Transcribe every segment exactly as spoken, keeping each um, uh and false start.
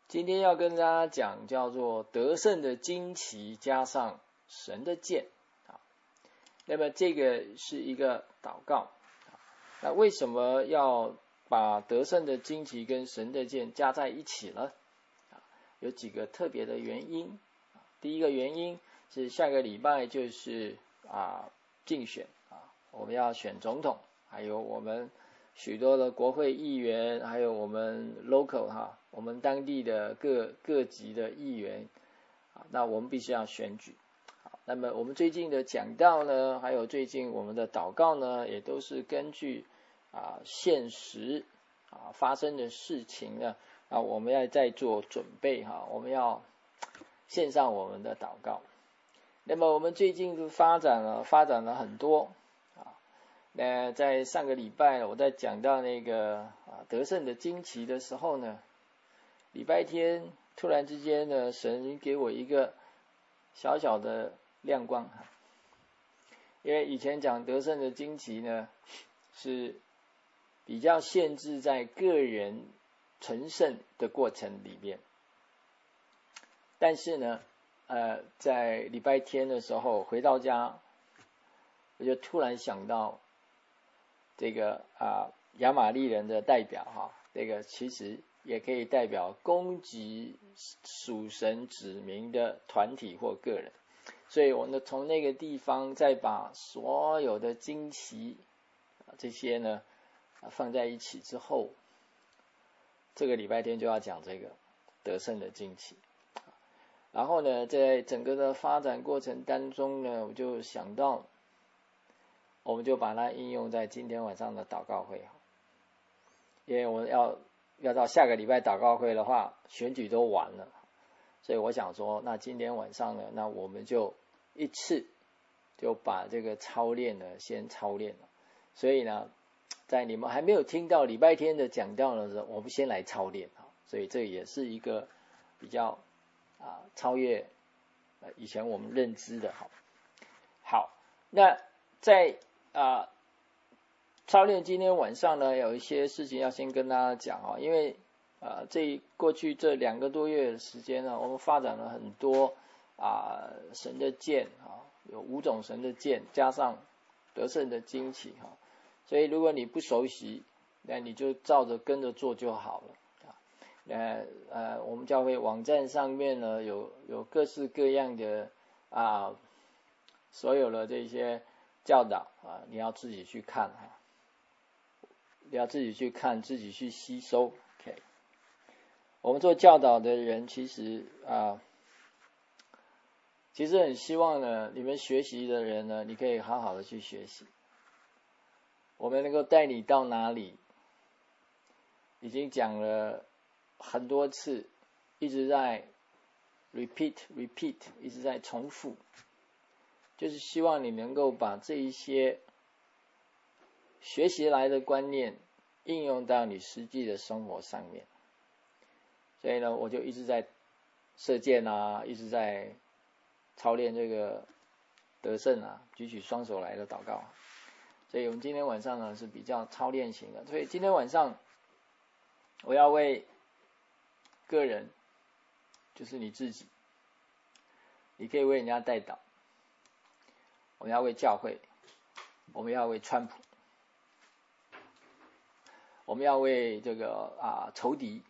今天要跟大家讲叫做得胜的旌旗加上神的剑。那么这个是一个祷告。那为什么要把得胜的旌旗跟神的剑加在一起呢？有几个特别的原因。第一个原因是下个礼拜就是啊竞选啊，我们要选总统，还有我们许多的国会议员，还有我们 local 哈，我们当地的各各级的议员，那我们必须要选举。那么我们最近的讲道呢，还有最近我们的祷告呢，也都是根据啊现实啊发生的事情呢，啊我们要再做准备哈，我们要献上我们的祷告。那么我们最近发展了发展了很多啊，那在上个礼拜我在讲到那个啊得胜的旌旗的时候呢，礼拜天突然之间呢，神给我一个小小的亮光，因为以前讲得胜的旌旗呢，是比较限制在个人成圣的过程里面，但是呢，呃，在礼拜天的时候回到家，我就突然想到这个啊亚玛力人的代表哈，这个其实也可以代表攻击属神子民的团体或个人。所以我呢从那个地方再把所有的旌旗这些呢放在一起之后，这个礼拜天就要讲这个得胜的旌旗。然后呢，在整个的发展过程当中呢，我就想到，我们就把它应用在今天晚上的祷告会，因为我要要到下个礼拜祷告会的话，选举都完了，所以我想说，那今天晚上呢，那我们就一次就把这个操练呢先操练了。所以呢，在你们还没有听到礼拜天的讲道的时候，我们先来操练，所以这也是一个比较啊超越以前我们认知的。好，好，那在啊操练今天晚上呢，有一些事情要先跟大家讲啊，因为啊这过去这两个多月的时间呢，我们发展了很多啊神的剑啊，有五种神的剑，加上得胜的旌旗哈，所以如果你不熟悉，那你就照着跟着做就好了。呃呃，我们教会网站上面呢有有各式各样的啊所有的这些教导啊，你要自己去看哈，你要自己去看，自己去吸收。OK， 我们做教导的人其实啊，其实很希望呢，你们学习的人呢，你可以好好的去学习。我们能够带你到哪里，已经讲了很多次，一直在 repeat repeat， 一直在重复，就是希望你能够把这一些学习来的观念应用到你实际的生活上面。所以呢，我就一直在射箭啊，一直在操练这个得胜啊，举起双手来的祷告。所以我们今天晚上呢是比较操练型的，所以今天晚上我要为个人，就是你自己，你可以为人家代祷，我们要为教会，我们要为川普，我们要为这个啊仇敌。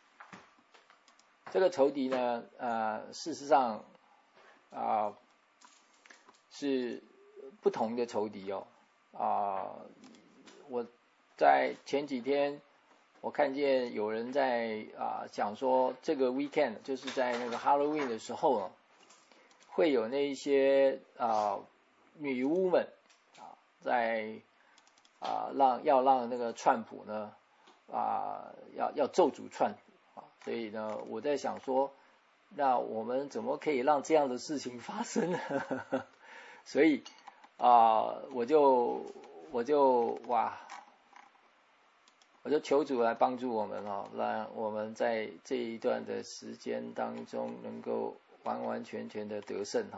这个仇敌呢，呃，事实上啊是不同的仇敌哦。啊，我在前几天我看见有人在啊讲说，这个 weekend 就是在那个 Halloween 的时候啊，会有那一些啊女巫们啊在啊让要让那个川普呢啊要要咒诅川普啊，所以呢我在想说，那我们怎么可以让这样的事情发生呢？所以啊，我就我就哇，我就求主来帮助我们哦，让我们在这一段的时间当中能够完完全全的得胜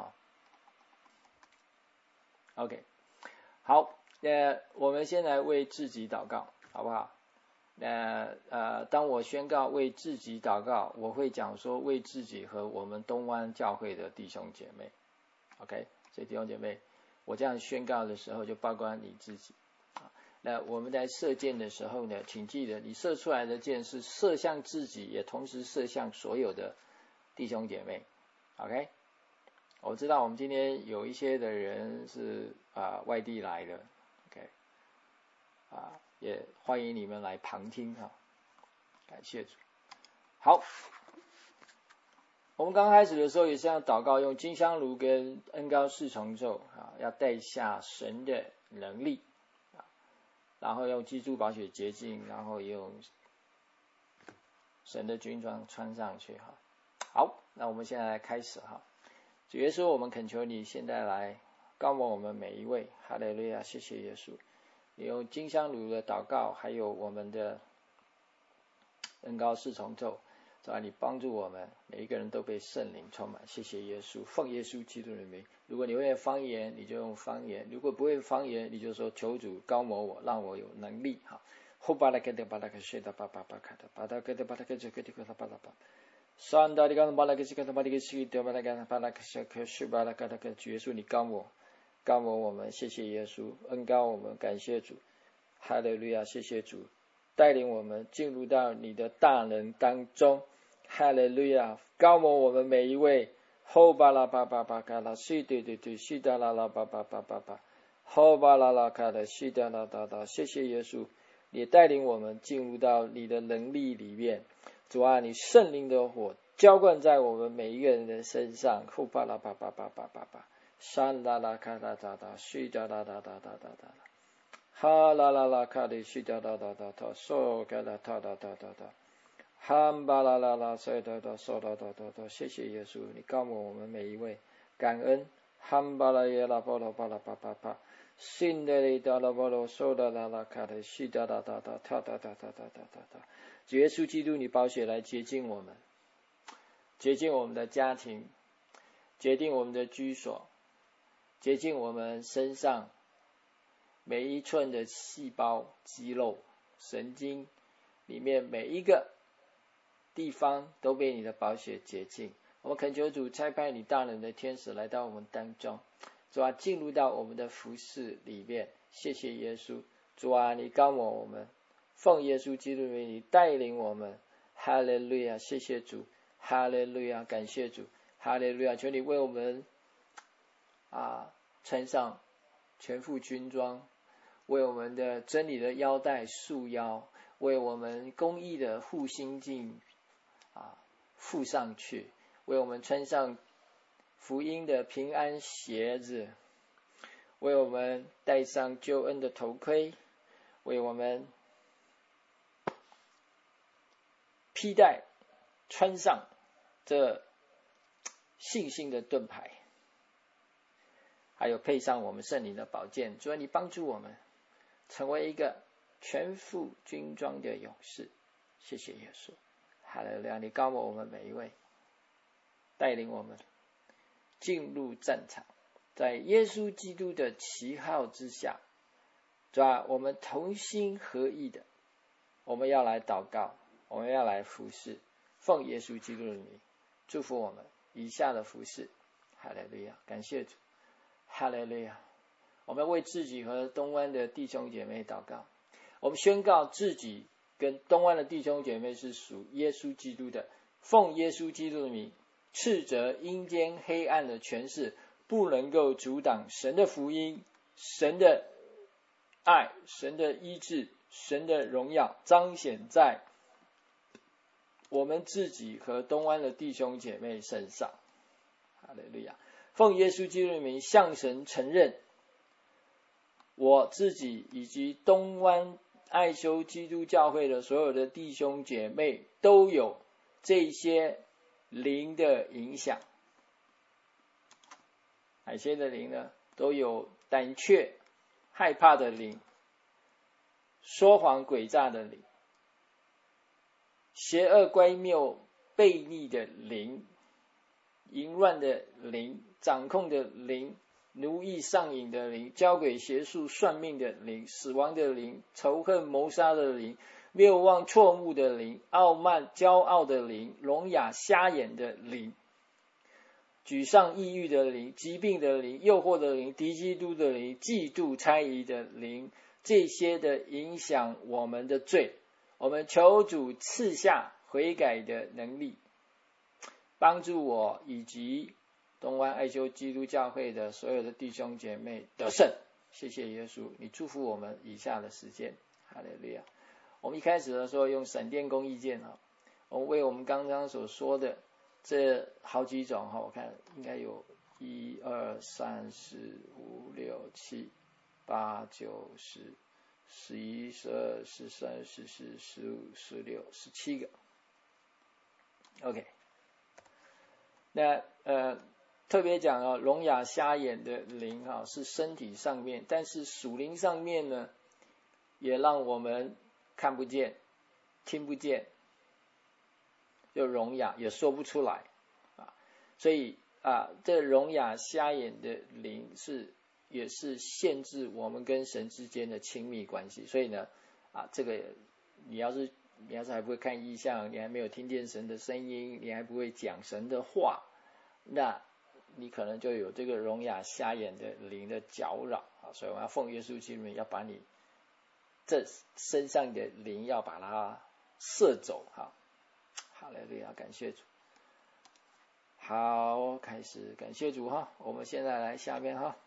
哈。OK， 好，那我们先来为自己祷告，好不好？ 呃呃，当我宣告为自己祷告，我会讲说为自己和我们东湾教会的弟兄姐妹 ，OK， 所以弟兄姐妹，我这样宣告的时候就包括你自己。那我们在射箭的时候呢，请记得你射出来的箭是射向自己，也同时射向所有的弟兄姐妹 ，OK。我知道我们今天有一些的人是啊、呃、外地来的 ，OK， 啊也欢迎你们来旁听哈，感谢主。好，我们刚开始的时候也是要祷告，用金香炉跟恩膏四重奏啊，要带下神的能力啊，然后用基督宝血洁净，然后用神的军装穿上去哈。好，那我们现在来开始哈。主耶稣，我们恳求你现在来膏抹我们每一位，哈利路亚，谢谢耶稣。你用金香炉的祷告，还有我们的恩膏四重奏，主啊，你帮助我们每一个人都被圣灵充满，谢谢耶稣，奉耶稣基督的名。如果你会方言，你就用方言；如果不会方言，你就说求主膏抹我，让我有能力哈。后巴拉克的巴拉克谢的巴巴巴卡的巴拉克的巴拉克这个这个巴拉巴。上大的刚巴拉克西克巴拉克西的巴拉克巴拉克西克是巴拉克的克主耶稣，你膏抹膏抹我们，谢谢耶稣，恩膏我们，感谢主，哈利路亚，谢谢主，带领我们进入到你的大能当中，哈利路亚，膏抹我们每一位，后巴拉巴巴巴卡拉西对对对西达拉拉巴巴巴巴巴，后巴拉拉卡的西达拉达达，谢谢耶稣，你带领我们进入到你的能力里面。主啊，你圣灵的火浇灌在我们每一个人的身上，后巴拉巴巴巴巴巴巴，山拉拉卡达达达，西达达达达达达达，哈拉拉拉卡的西达达达达达，索卡拉达达达达达，汉巴拉拉拉塞达达索达达达达，谢谢耶稣，你膏抹我们每一位，感恩，汉巴拉耶拉波罗巴拉巴巴巴，信的里达拉波罗索达拉拉卡的西达达达达，塔达达达达达达达。主耶稣基督，你宝血来洁净我们，洁净我们的家庭，洁净我们的居所，洁净我们身上每一寸的细胞、肌肉、神经里面每一个地方都被你的宝血洁净。我们恳求主差派你大能的天使来到我们当中，主啊，进入到我们的服事里面。谢谢耶稣，主啊，你膏抹我们。奉耶稣基督的名，你带领我们，哈利路亚，谢谢主，哈利路亚，感谢主，哈利路亚，求你为我们啊穿上全副军装，为我们的真理的腰带束腰，为我们公义的护心镜啊附上去，为我们穿上福音的平安鞋子，为我们戴上救恩的头盔，为我们披戴穿上这信心的盾牌，还有配上我们圣灵的宝剑。主啊，你帮助我们成为一个全副军装的勇士。谢谢耶稣，哈利路亚，你膏抹我们每一位，带领我们进入战场，在耶稣基督的旗号之下，主啊，我们同心合意的，我们要来祷告，我们要来服侍，奉耶稣基督的名祝福我们以下的服侍。哈利路亚，感谢主，哈利路亚。我们为自己和东湾的弟兄姐妹祷告，我们宣告自己跟东湾的弟兄姐妹是属耶稣基督的，奉耶稣基督的名斥责阴间黑暗的权势，不能够阻挡神的福音，神的爱，神的医治，神的荣耀彰显在我们自己和东湾的弟兄姐妹身上。哈利路亚，奉耶稣基督的名向神承认，我自己以及东湾爱修基督教会的所有的弟兄姐妹都有这些灵的影响。哪些的灵呢？都有胆怯害怕的灵，说谎诡诈的灵，邪恶乖谬悖逆的灵，淫乱的灵，掌控的灵，奴役上瘾的灵，交鬼邪术算命的灵，死亡的灵，仇恨谋杀的灵， 谬妄错误的灵，傲慢骄傲的灵，聋哑瞎眼的灵，沮丧抑郁的灵，疾病的灵，诱惑的灵，敌基督的灵，嫉妒猜疑的灵，这些的影响我们的罪，我们求主赐下悔改的能力，帮助我以及东湾爱修基督教会的所有的弟兄姐妹得胜。谢谢耶稣，你祝福我们以下的时间。哈利路亚。我们一开始的时候用闪电公义剑，我们为我们刚刚所说的这好几种，我看应该有一二三四五六七八九十十一十二十三十四十五十六十七个。 OK， 那呃特别讲哦，聋哑瞎眼的灵哈是身体上面，但是属灵上面呢，也让我们看不见、听不见，就聋哑也说不出来啊。所以啊，这聋哑瞎眼的灵是也是限制我们跟神之间的亲密关系。所以呢，啊，这个你要是你要是还不会看异象，你还没有听见神的声音，你还不会讲神的话，那你可能就有这个聋哑瞎眼的灵的搅扰啊。所以我们要奉耶稣基督要把你这身上的灵要把它射走哈。好嘞，对啊，感谢主。好，开始感谢主哈。我们现在来下面哈。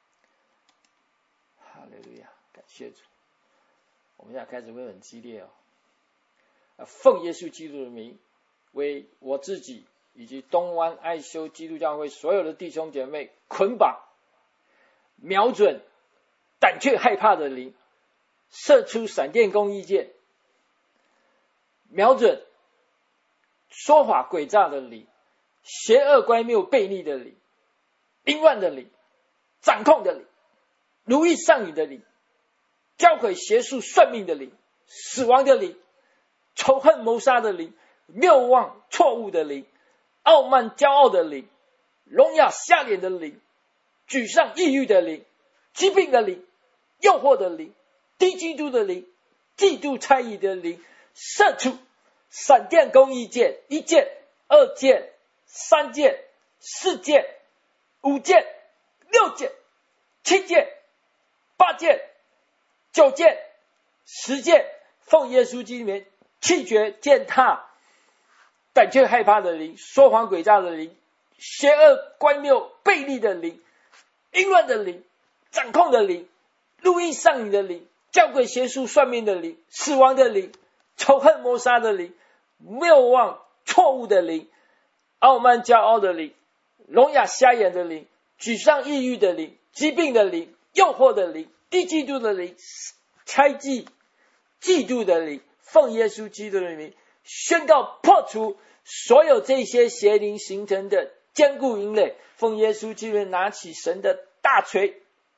哈利路亚，感谢主。我们现在开始会很激烈哦。奉耶稣基督的名，为我自己以及东湾爱修基督教会所有的弟兄姐妹捆绑、瞄准胆怯害怕的灵，射出闪电公义剑，瞄准说谎诡诈的灵，邪恶乖谬悖逆的灵，淫乱的灵，掌控的灵，奴役上瘾的灵，教诲邪术算命的灵，死亡的灵，仇恨谋杀的灵，谬妄错误的灵，傲慢骄傲的灵，聋哑瞎眼的灵，沮丧抑郁的灵，疾病的灵，诱惑的灵，敌基督的灵，嫉妒猜疑的灵，射出闪电公义剑，一剑、二剑、三剑、四剑、五剑、六剑、七剑、八剑、九剑、十剑，奉耶稣基督名弃绝践踏胆怯害怕的灵，说谎诡诈的灵，邪恶乖谬悖逆的灵，淫乱的灵，掌控的灵，路易上瘾的灵，教诲邪术算命的灵，死亡的灵，仇恨谋杀的灵，谬妄错误的灵，傲慢骄傲的灵，聋哑瞎眼的灵，沮丧抑郁的灵，疾病的灵，诱惑的灵，敌基督的灵，猜忌嫉妒的灵，奉耶稣基督的名宣告破除所有这些邪灵形成的坚固营垒，奉耶稣基督拿起神的大锤，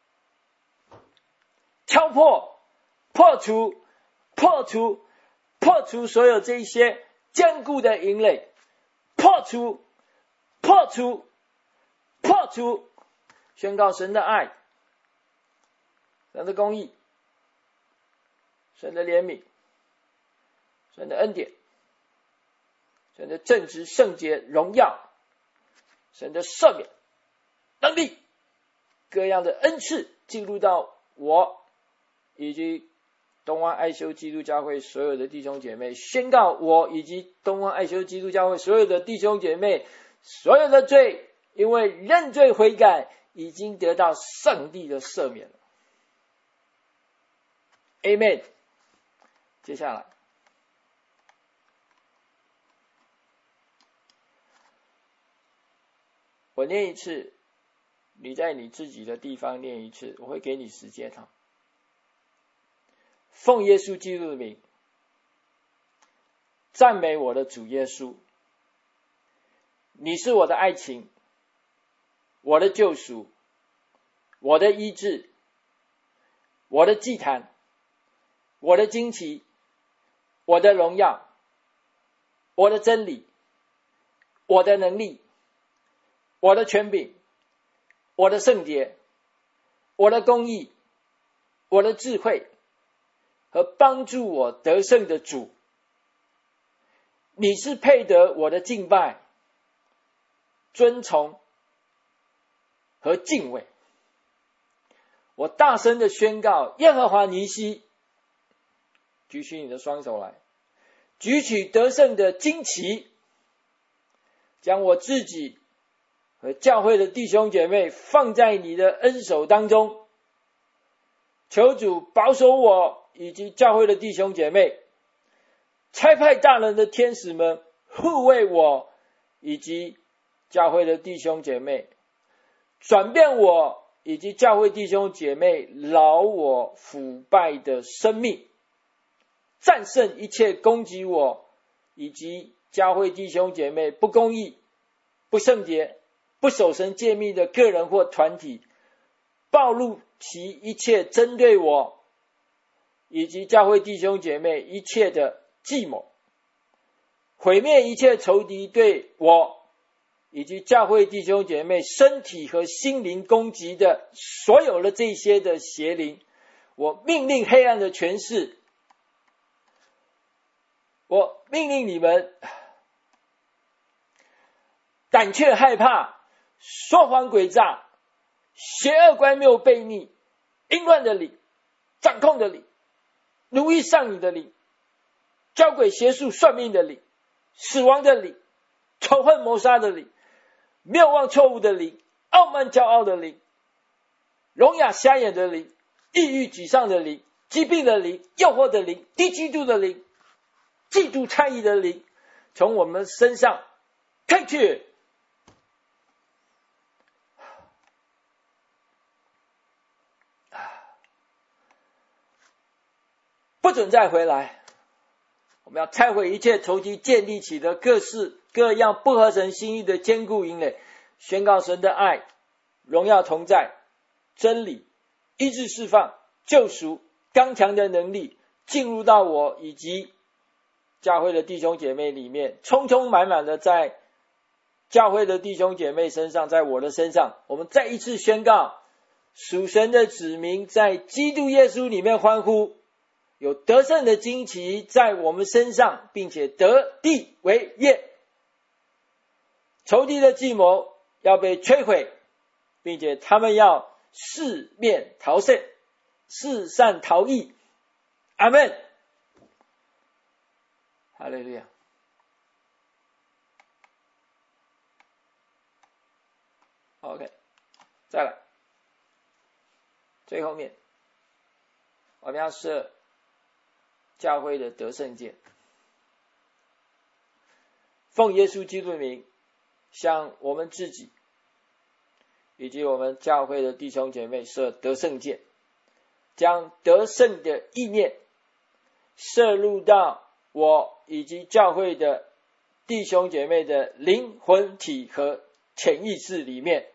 敲破、破除、破除、破除所有这些坚固的营垒，破除、破除、破除，宣告神的爱、神的公义、神的怜悯、神的恩典、神的正直圣洁荣耀、神的赦免能力，各样的恩赐进入到我以及东湾爱修基督教会所有的弟兄姐妹，宣告我以及东湾爱修基督教会所有的弟兄姐妹所有的罪，因为认罪悔改已经得到上帝的赦免了。 Amen。 接下来我念一次，你在你自己的地方念一次，我会给你时间哈。奉耶稣基督的名，赞美我的主耶稣，你是我的爱情，我的救赎，我的医治，我的祭坛，我的旌旗，我的荣耀，我的真理，我的能力，我的权柄，我的圣洁，我的公义，我的智慧， 和帮助我得胜的主，你是配得我的敬拜、尊崇和敬畏。我大声的宣告，耶和华尼西，举起你的双手来，举起得胜的旌旗，将我自己和教会的弟兄姐妹放在你的恩手当中，求主保守我以及教会的弟兄姐妹，差派大人的天使们护卫我以及教会的弟兄姐妹，转变我以及教会弟兄姐妹劳我腐败的生命，战胜一切攻击我以及教会弟兄姐妹不公义、不圣洁、不守神诫命的个人或团体，暴露其一切针对我以及教会弟兄姐妹一切的计谋，毁灭一切仇敌对我以及教会弟兄姐妹身体和心灵攻击的所有的这些的邪灵。我命令黑暗的权势，我命令你们胆怯害怕、说谎诡诈、邪恶乖谬悖逆、淫乱的灵、掌控的灵、奴役上瘾的灵、交鬼邪术算命的灵、死亡的灵、仇恨谋杀的灵、谬妄错误的灵、傲慢骄傲的灵、聋哑瞎眼的灵、抑郁沮丧的灵、疾病的灵、诱惑的灵、低基督的灵、嫉妒猜疑的灵，从我们身上退去。不准再回来。我们要拆毁一切仇敌建立起的各式各样不合神心意的坚固营垒，宣告神的爱、荣耀同在、真理、医治释放、救赎、刚强的能力进入到我以及教会的弟兄姐妹里面，充充满满的在教会的弟兄姐妹身上，在我的身上。我们再一次宣告，属神的子民在基督耶稣里面欢呼，有得胜的旌旗在我们身上，并且得地为业。仇敌的计谋要被摧毁，并且他们要四面逃胜，四散逃逸。阿们。哈利路亚。OK， 再来，最后面我们要设教会的得胜剑，奉耶稣基督的名，向我们自己以及我们教会的弟兄姐妹设得胜剑，将得胜的意念摄入到我以及教会的弟兄姐妹的灵魂体和潜意识里面。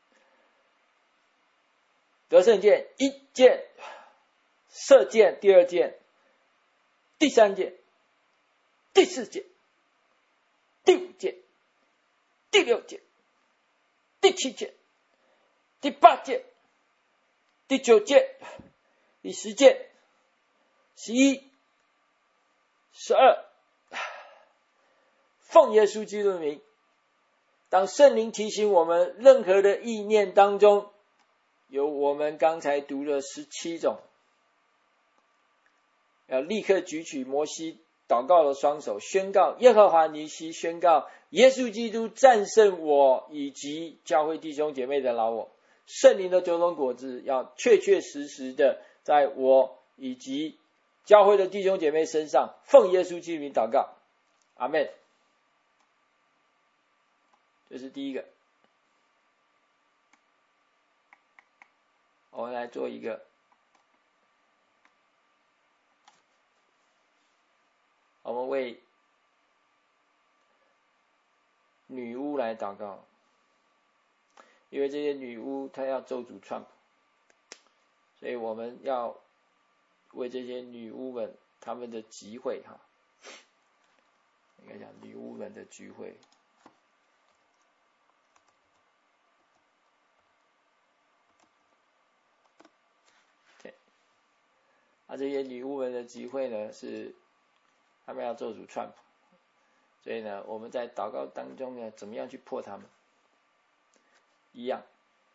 得胜剑一箭，射箭第二箭，第三箭，第四箭，第五箭，第六箭，第七箭，第八箭，第九箭，第十箭，十一，十二。奉耶稣基督的名，当圣灵提醒我们任何的意念当中有我们刚才读的十七种，要立刻举起摩西祷告的双手，宣告耶和华尼西，宣告耶稣基督战胜我以及教会弟兄姐妹的老我。圣灵的九种果子要确确实实的在我以及教会的弟兄姐妹身上，奉耶稣基督名祷告，阿们。这是第一个。我们来做一个，我们为女巫来祷告，因为这些女巫她要咒诅Trump，所以我们要为这些女巫们她们的集会哈，应该讲女巫们的聚会。 啊，这些女巫们的集会呢，是他们要做主串，所以呢，我们在祷告当中呢，怎么样去破他们？一样，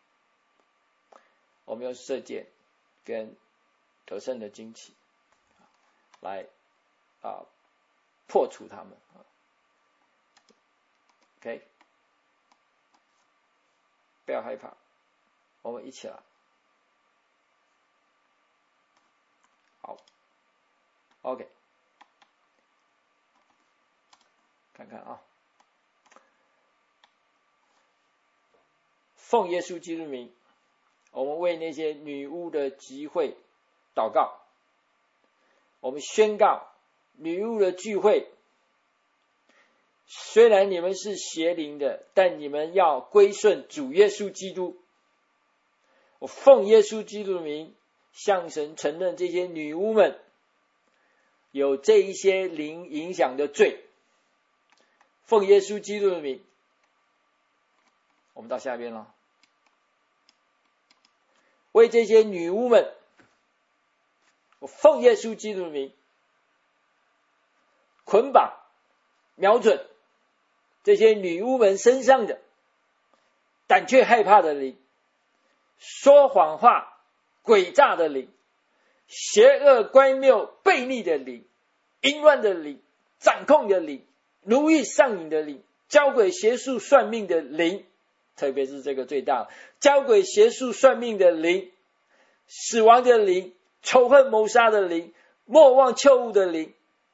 我们用射箭跟得胜的旌旗来啊破除他们。OK， 不要害怕，我们一起来。好 ，OK， 看看啊，奉耶稣基督名，我们为那些女巫的集会祷告。我们宣告，女巫的聚会，虽然你们是邪灵的，但你们要归顺主耶稣基督。我奉耶稣基督的名，向神承认这些女巫们有这一些灵影响的罪。奉耶稣基督的名，我们到下边了。为这些女巫们，我奉耶稣基督的名，捆绑、瞄准这些女巫们身上的胆怯害怕的灵，说谎话、诡诈的灵，邪恶乖谬悖逆的灵，淫乱的灵，掌控的灵，奴役上瘾的灵，交鬼邪术算命的灵，特别是这个最大，交鬼邪术算命的灵，死亡的灵，仇恨谋杀的灵，莫忘错误的灵，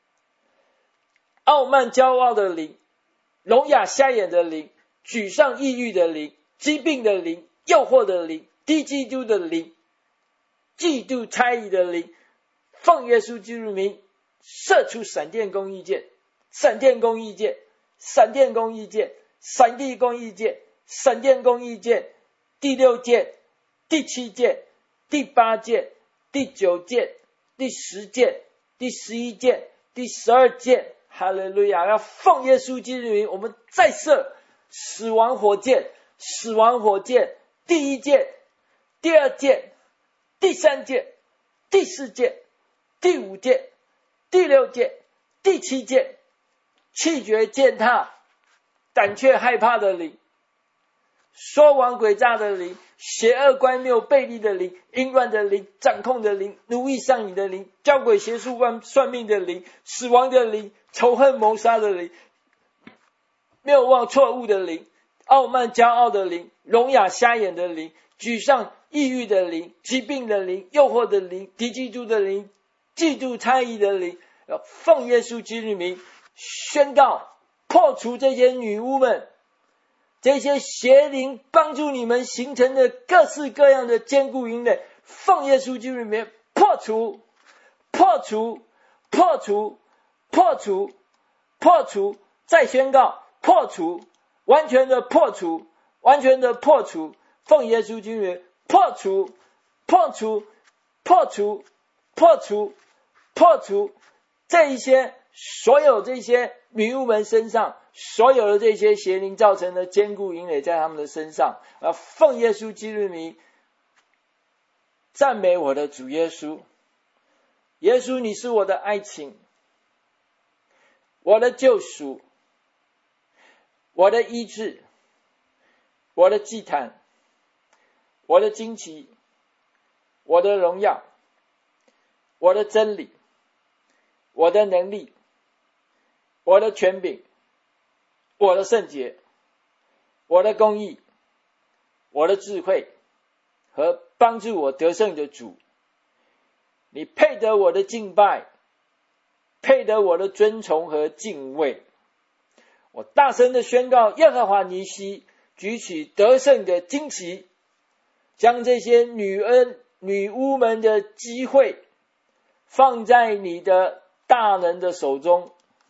傲慢骄傲的灵，聋哑瞎眼的灵，沮丧抑郁的灵，疾病的灵，诱惑的灵，低基督的灵，嫉妒猜疑的灵，奉耶稣基督名射出闪电公义剑，闪电公义剑，闪电公义剑，闪电公义剑，闪电公义剑，第六剑，第七剑，第八剑，第九剑，第十剑，第十一剑，第十二剑，哈利路亚！要奉耶稣基督名，我们再射死亡火箭，死亡火箭，第一箭，第二箭，第三箭，第四箭，第五箭，第六箭，第七箭，气绝践踏，胆怯害怕的灵，说谎诡诈的灵，邪恶乖谬悖逆的灵，淫乱的灵，掌控的灵，奴役上瘾的灵，交鬼邪术算命的灵，死亡的灵，仇恨谋杀的灵，谬妄错误的灵，傲慢骄傲的灵，聋哑瞎眼的灵，沮丧抑郁的灵，疾病的灵，诱惑的灵，敌基督的灵，嫉妒猜疑的灵，要奉耶稣基督名宣告破除这些女巫们，这些邪灵帮助你们形成的各式各样的坚固营垒，奉耶稣基督名破除破除破除破除破除，再宣告破除，完全的破除，完全的破除，奉耶稣基督名破除破除破除破除破除这一些所有这些女巫们身上所有的这些邪灵造成的坚固营垒在他们的身上，而奉耶稣基督名赞美我的主耶稣。耶稣，你是我的爱情，我的救赎，我的医治，我的祭坛，我的旌旗，我的荣耀，我的真理，我的能力，我的权柄，我的圣洁，我的公义，我的智慧和帮助我得胜的主，你配得我的敬拜，配得我的尊崇和敬畏。我大声的宣告，耶和华尼西举起得胜的旌旗，将这些女恩女巫们的机会放在你的大能的手中。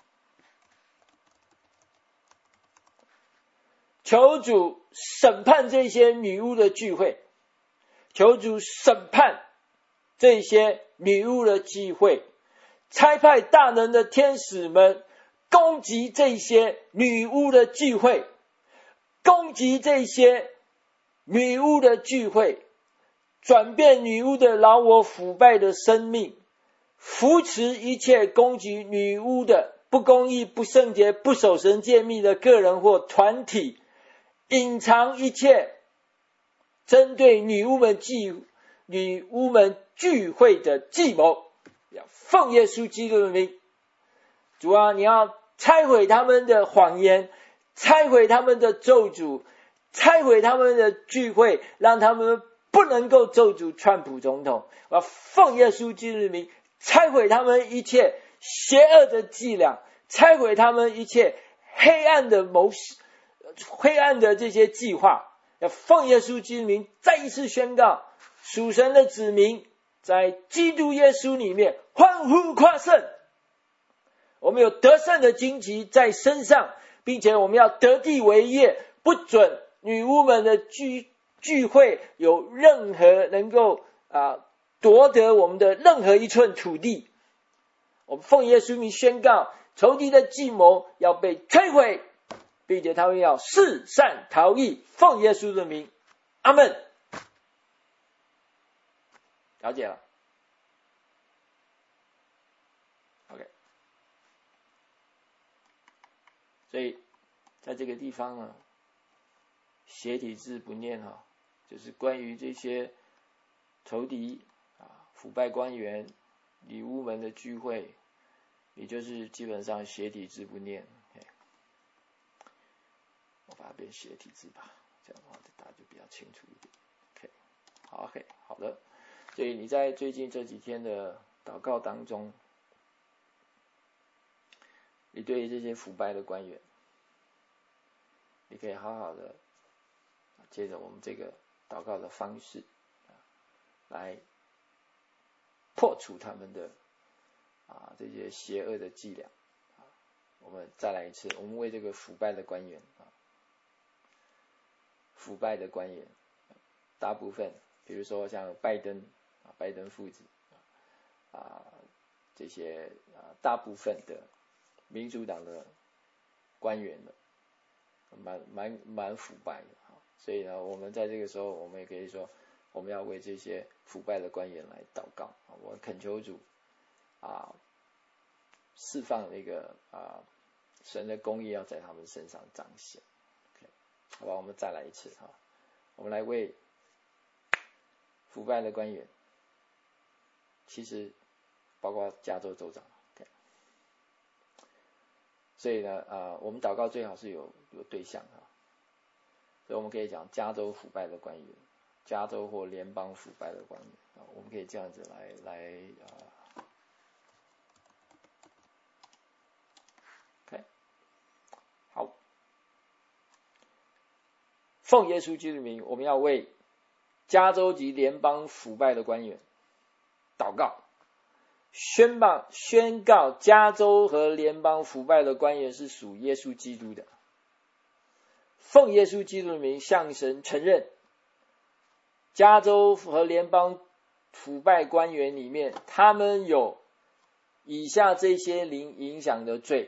求主审判这些女巫的聚会，求主审判这些女巫的聚会，差派大能的天使们攻击这些女巫的聚会，攻击这些女巫的聚会，转变女巫的老我腐败的生命， 扶持一切攻击女巫的不公义、不圣洁、不守神诫命的个人或团体，隐藏一切针对女巫们聚女巫们聚会的计谋，要奉耶稣基督的名，主啊，你要拆毁他们的谎言，拆毁他们的咒诅，拆毁他们的聚会，让他们不能够咒诅川普总统。我要奉耶稣基督的名，拆毁他们一切邪恶的伎俩，拆毁他们一切黑暗的谋黑暗的这些计划。要奉耶稣基督的名，再一次宣告，属神的子民在基督耶稣里面欢呼夸胜。我们有得胜的旌旗在身上，并且我们要得地为业，不准女巫们的聚聚会有任何能够啊夺得我们的任何一寸土地。我们奉耶稣名宣告，仇敌的计谋要被摧毁，并且他们要四散逃逸。奉耶稣的名，阿们。了解了 ，OK。所以在这个地方呢，邪体字不念哈，就是关于这些仇敌啊、腐败官员、女巫们的聚会，你就是基本上邪体字不念。我把它变斜体字吧，这样的话大家就比较清楚一点。OK， 好 ，OK， 好的。所以你在最近这几天的祷告当中，你对于这些腐败的官员，你可以好好的接着我们这个祷告的方式来破除他们的啊这些邪恶的伎俩。我们再来一次，我们为这个腐败的官员啊，腐败的官员，大部分比如说像拜登啊，拜登父子啊，这些啊大部分的民主党的官员呢，蛮蛮蛮腐败的。所以呢，我们在这个时候，我们也可以说，我们要为这些腐败的官员来祷告。我恳求主啊，释放那个啊神的公义要在他们身上彰显。OK， 好吧，我们再来一次哈，我们来为腐败的官员，其实包括加州州长。OK， 所以呢，啊，我们祷告最好是有有对象哈。所以我们可以讲加州腐败的官员，加州或联邦腐败的官员啊，我们可以这样子来来啊 ，OK， 好，奉耶稣基督的名，我们要为加州及联邦腐败的官员祷告，宣告宣告加州和联邦腐败的官员是属耶稣基督的。奉耶稣基督的名向神承认，加州和联邦腐败官员里面，他们有以下这些灵影响的罪：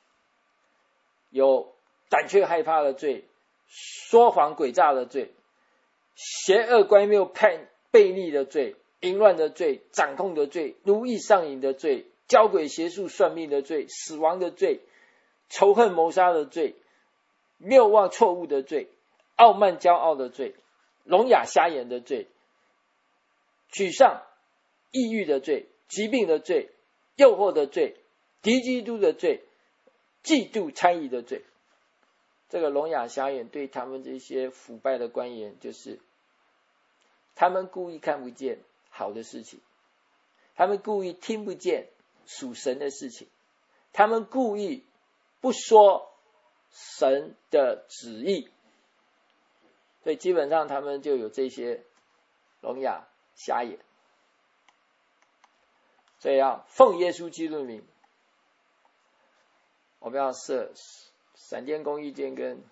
有胆怯害怕的罪，说谎诡诈的罪，邪恶乖谬叛悖逆的罪，淫乱的罪，掌控的罪，奴役上瘾的罪，交鬼邪术算命的罪，死亡的罪，仇恨谋杀的罪，谬妄错误的罪，傲慢骄傲的罪，聋哑瞎眼的罪，沮丧抑郁的罪，疾病的罪，诱惑的罪，敌基督的罪，嫉妒参与的罪。这个聋哑瞎眼对他们这些腐败的官员，就是他们故意看不见好的事情，他们故意听不见属神的事情，他们故意不说神的旨意，所以基本上他们就有这些聋哑瞎眼。所以要奉耶稣基督的名，我们要射闪电公益箭跟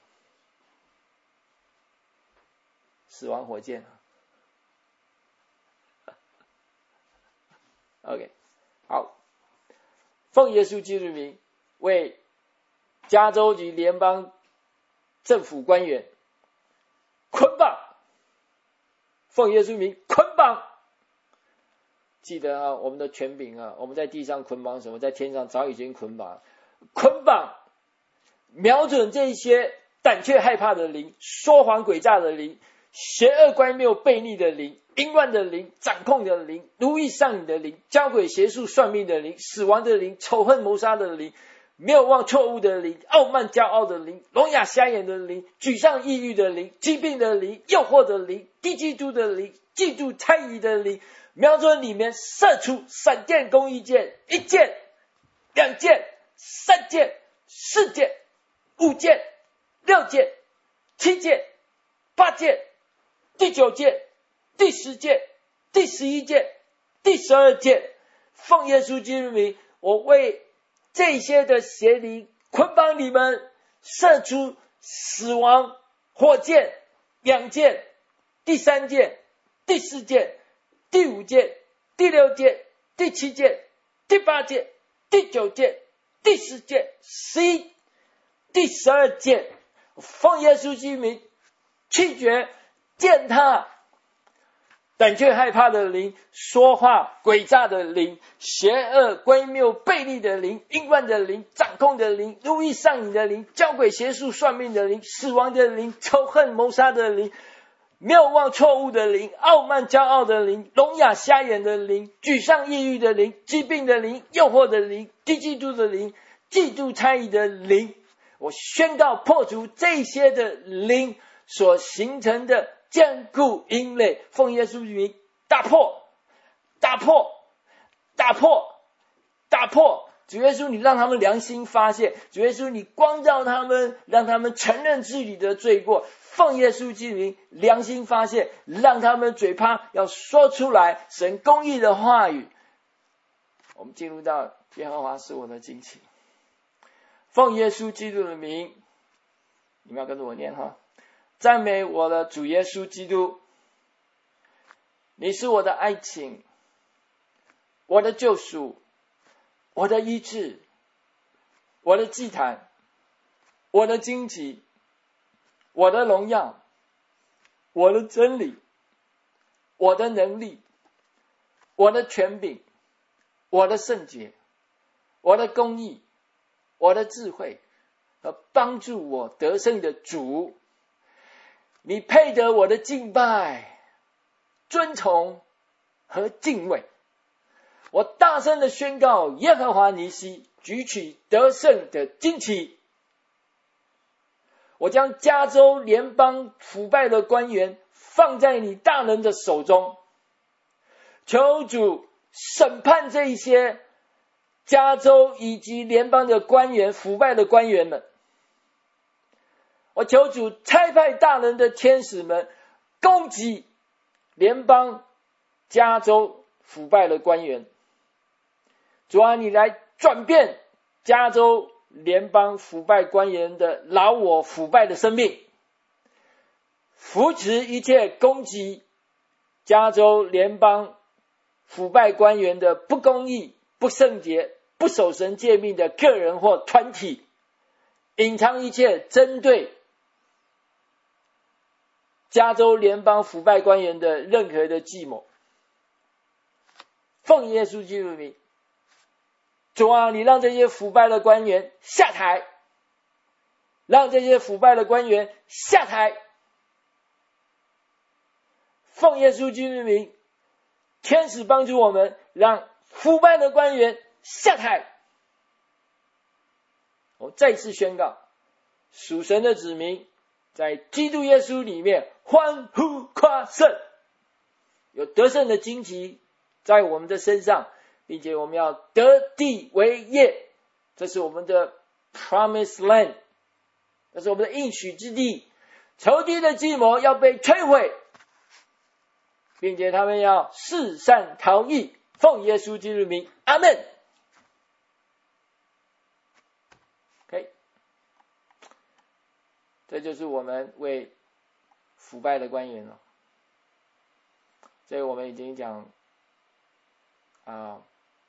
死亡火箭。OK， 好，奉耶稣基督的名为加州及联邦政府官员捆绑，奉耶稣名捆绑记得啊，我们的权柄啊，我们在地上捆绑什么，在天上早已经捆绑，捆绑瞄准这些胆怯害怕的灵，说谎诡诈的灵，邪恶乖谬悖逆的灵，淫乱的灵，掌控的灵，奴役上瘾的灵，交鬼邪术算命的灵，死亡的灵，仇恨谋杀的灵，谬妄错误的灵，傲慢骄傲的灵，聋哑瞎眼的灵，沮丧抑郁的灵，疾病的灵，诱惑的灵，低基督的灵，嫉妒猜疑的灵，瞄准里面射出闪电公义箭，一箭两箭三箭四箭五箭六箭七箭八箭第九箭第十箭第十一箭第十二箭，奉耶稣基督的名，我为这些的邪灵捆绑你们，射出死亡火箭两箭第三箭第四箭第五箭第六箭第七箭第八箭第九箭第十箭十一第十二箭，奉耶稣基督名拒绝践踏胆怯害怕的灵，说话诡诈的灵，邪恶乖谬悖逆的灵，淫乱的灵，掌控的灵，奴役上瘾的灵，交鬼邪术算命的灵，死亡的灵，仇恨谋杀的灵，谬妄错误的灵，傲慢骄傲的灵，聋哑瞎眼的灵，沮丧抑郁的灵，疾病的灵，诱惑的灵，低基督的灵，嫉妒猜疑的灵，我宣告破除这些的灵所形成的坚固营垒，奉耶稣名打破打破打破打破，主耶稣你让他们良心发现，主耶稣你光照他们，让他们承认自己的罪过，奉耶稣之名良心发现，让他们嘴巴要说出来神公义的话语。我们进入到耶和华是我的旌旗，奉耶稣基督的名，你们要跟着我念哈，赞美我的主耶稣基督，你是我的爱情，我的救赎，我的医治，我的祭坛，我的荆棘，我的荣耀，我的真理，我的能力，我的权柄，我的圣洁，我的公义，我的智慧和帮助我得胜的主，你配得我的敬拜、尊崇和敬畏。我大声的宣告，耶和华尼西举起得胜的旌旗，我将加州联邦腐败的官员放在你大能的手中，求主审判这一些加州以及联邦的官员，腐败的官员们。我求主差派大能的天使们攻击联邦加州腐败的官员。主啊，你来转变加州联邦腐败官员的老我腐败的生命，扶持一切攻击加州联邦腐败官员的不公义、不圣洁、不守神诫命的个人或团体，隐藏一切针对加州联邦腐败官员的任何的计谋。奉耶稣基督的名，主啊，你让这些腐败的官员下台，让这些腐败的官员下台。奉耶稣基督的名，天使帮助我们，让腐败的官员下台。我再次宣告，属神的子民在基督耶稣里面欢呼夸胜，有得胜的旌旗在我们的身上，并且我们要得地为业，这是我们的 promised land， 这是我们的应许之地。仇敌的计谋要被摧毁，并且他们要四散逃逸。奉耶稣基督的名，阿们。OK， 这就是我们为腐败的官员了。所以我们已经讲啊、呃，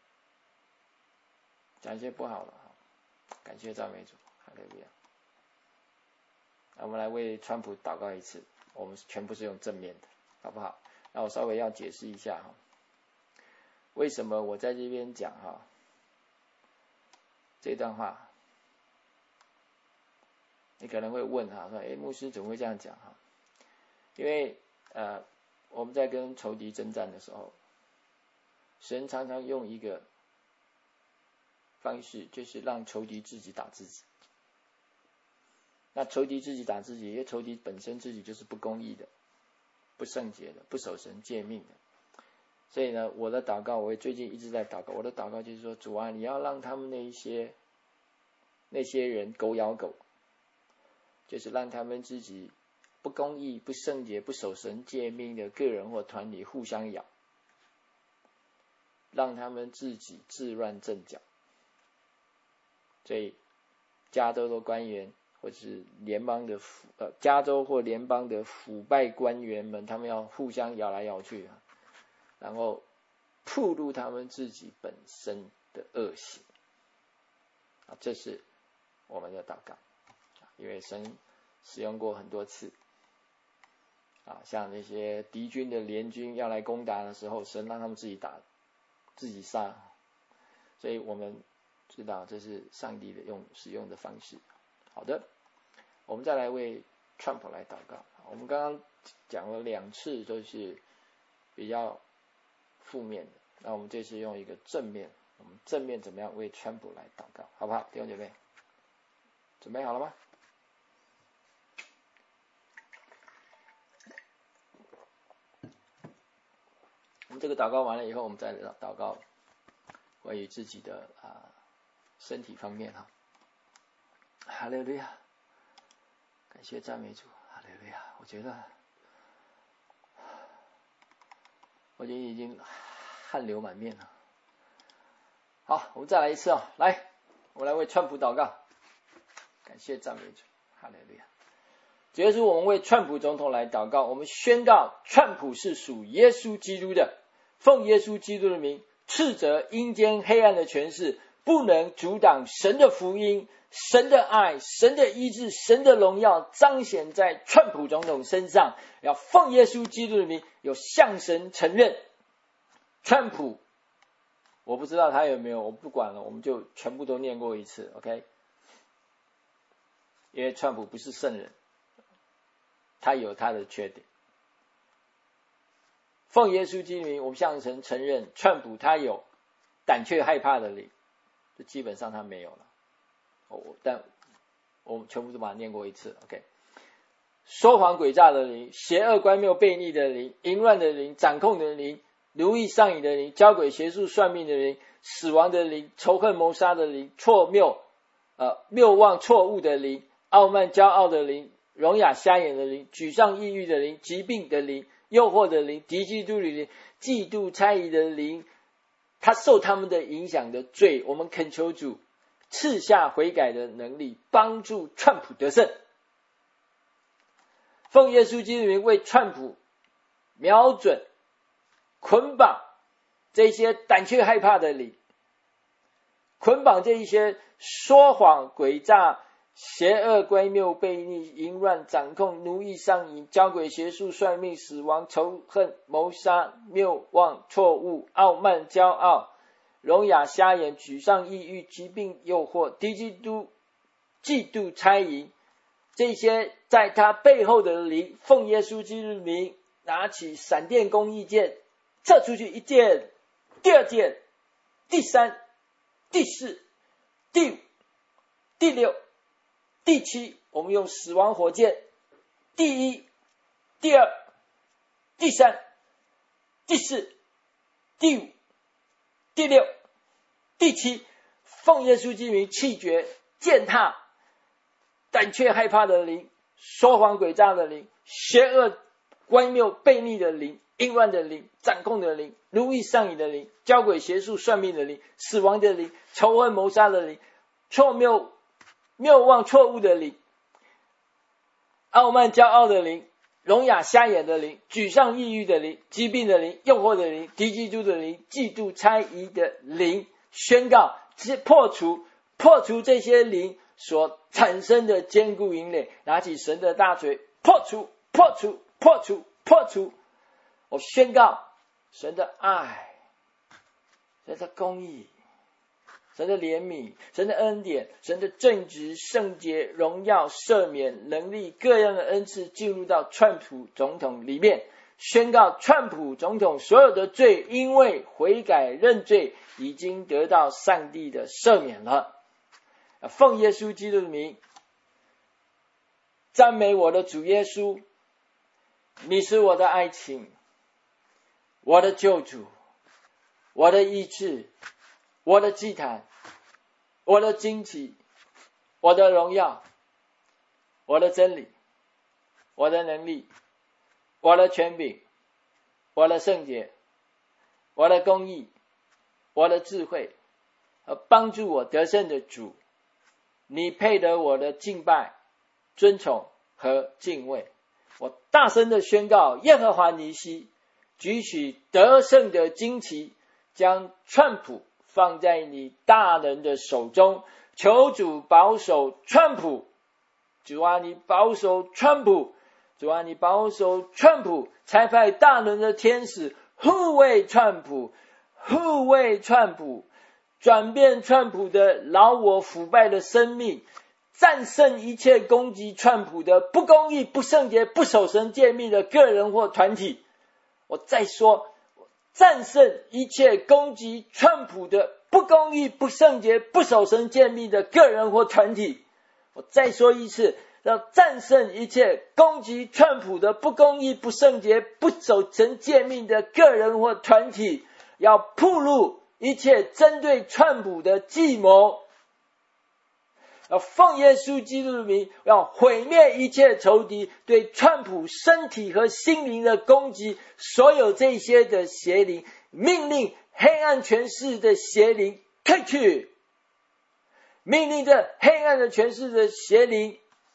讲一些不好了。感谢赞美主，哈利路亚。那我们来为川普祷告一次，我们全部是用正面的，好不好？那我稍微要解释一下哈。 为什么我在这边讲哈这段话？你可能会问哈，说，哎，牧师怎么会这样讲哈？因为呃，我们在跟仇敌征战的时候，神常常用一个方式，就是让仇敌自己打自己。那仇敌自己打自己，因为仇敌本身自己就是不公义的、不圣洁的、不守神诫命的。所以呢，我的祷告，我最近一直在祷告。我的祷告就是说，主啊，你要让他们那一些那些人狗咬狗，就是让他们自己不公义、不圣洁、不守神诫命的个人或团体互相咬，让他们自己自乱阵脚。所以加州的官员或是联邦的呃加州或联邦的腐败官员们，他们要互相咬来咬去，然后暴露他们自己本身的恶行。啊，这是我们的祷告，因为神使用过很多次。啊，像那些敌军的联军要来攻打的时候，神让他们自己打，自己杀。所以我们知道这是上帝的用使用的方式。好的，我们再来为 Trump 来祷告。我们刚刚讲了两次都是比较负面的，那我们这次用一个正面，我们正面怎么样为 Trump 来祷告，好不好？弟兄姐妹，准备好了吗？我们这个祷告完了以后，我们再祷告关于自己的啊、呃、身体方面哈。哈利路亚，感谢赞美主，哈利路亚。我觉得我觉得已经汗流满面了。好，我们再来一次啊、哦，来，我来为川普祷告，感谢赞美主，哈利路亚。主耶稣，我们为川普总统来祷告，我们宣告川普是属耶稣基督的，奉耶稣基督的名，斥责阴间黑暗的权势，不能阻挡神的福音、神的爱、神的医治、神的荣耀彰显在川普总统身上。要奉耶稣基督的名，有向神承认。川普，我不知道他有没有，我不管了，我们就全部都念过一次 ，OK？ 因为川普不是圣人，他有他的缺点。奉耶稣基督的名，我们向神承认，川普他有胆怯害怕的灵，这基本上他没有了。哦，但我们全部都把它念过一次 ，OK？ 说谎诡诈的灵，邪恶乖谬悖逆的灵，淫乱的灵，掌控的灵，奴役上瘾的灵，交鬼邪术算命的灵，死亡的灵，仇恨谋杀的灵，错谬呃谬妄错误的灵，傲慢骄傲的灵，聋哑瞎眼的灵，沮丧抑郁的灵，疾病的灵，诱惑的灵，敌基督的灵，嫉妒猜疑的灵，他受他们的影响的罪，我们恳求主赐下悔改的能力，帮助川普得胜。奉耶稣基督的名，为川普瞄准捆绑这些胆怯害怕的灵，捆绑这一些说谎诡诈邪恶乖谬悖逆淫乱掌控奴役上瘾交鬼邪术算命死亡仇恨谋杀谬妄错误傲慢骄傲聋哑瞎眼沮丧抑郁疾病诱惑敌基督嫉妒猜疑，这些在他背后的灵，奉耶稣基督的名，拿起闪电公义剑射出去一箭，第二箭，第三，第四，第五，第六，第七，我们用死亡火箭，第一，第二，第三，第四，第五，第六，第七，奉耶稣基督名气绝践踏胆怯害怕的灵，说谎诡诈的灵，邪恶乖谬悖逆的灵，淫乱的灵，掌控的灵，奴役上瘾的灵，交鬼邪术算命的灵，死亡的灵，仇恨谋杀的灵，错谬谬妄错误的灵，傲慢骄傲的灵，聋哑瞎眼的灵，沮丧抑郁的灵，疾病的灵，诱惑的灵，敌基督的灵，嫉妒猜疑的灵，宣告破除破除这些灵所产生的坚固营垒，拿起神的大锤破除破除破除破除。我宣告神的爱神的公义，神的怜悯，神的恩典，神的正直、圣洁、荣耀、赦免、能力，各样的恩赐进入到川普总统里面，宣告川普总统所有的罪，因为悔改认罪，已经得到上帝的赦免了。奉耶稣基督的名，赞美我的主耶稣，你是我的爱情，我的救主，我的医治，我的祭坛，我的旌旗，我的荣耀，我的真理，我的能力，我的权柄，我的圣洁，我的公义，我的智慧，和帮助我得胜的主，你配得我的敬拜、尊崇和敬畏。我大声的宣告，耶和华尼西举起得胜的旌旗，将川普放在你大能的手中，求主保守川普，主啊，你保守川普，主啊，你保守川普，差派大能的天使护卫川普，护卫川普，转变川普的老我腐败的生命，战胜一切攻击川普的不公义、不圣洁、不守神诫命的个人或团体。我再说，战胜一切攻击川普的不公义、不圣洁、不守神诫命的个人或团体。我再说一次，要战胜一切攻击川普的不公义、不圣洁、不守神诫命的个人或团体，要暴露一切针对川普的计谋，要奉耶稣基督的名，要毁灭一切仇敌对川普身体和心灵的攻击，所有这些的邪灵，命令黑暗权势的邪灵退去，命令这黑暗的权势的邪灵，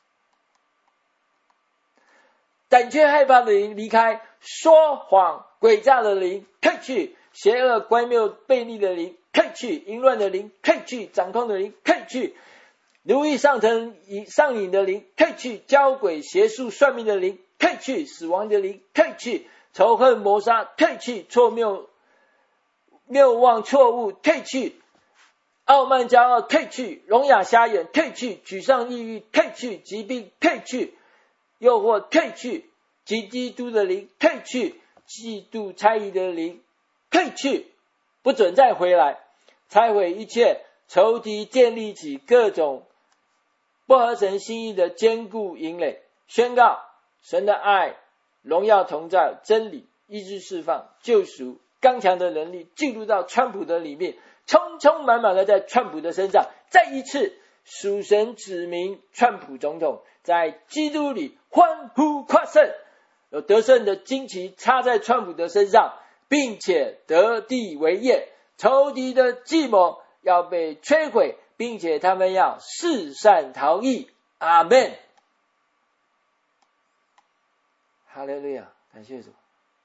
胆怯害怕的灵离开，说谎诡诈的灵退去，邪恶乖谬悖逆的灵退去，淫乱的灵退去，掌控的灵退去，奴役上腾上瘾的灵退去，交鬼邪术算命的灵退去，死亡的灵退去，仇恨谋杀退去，错谬谬妄错误退去，傲慢骄傲退去，聋哑瞎眼退去，沮丧抑郁退去，疾病退去，诱惑退去，极基督的灵退去，嫉妒猜疑的灵退去，不准再回来，拆毁一切仇敌建立起各种不合神心意的坚固营垒，宣告神的爱、荣耀同在、真理、医治释放、救赎、刚强的能力进入到川普的里面，充充满满的在川普的身上，再一次属神指明川普总统在基督里欢呼夸胜，有得胜的旌旗插在川普的身上，并且得地为业，仇敌的计谋要被摧毁，并且他们要四散逃逸。阿们。哈利路亚，感谢主。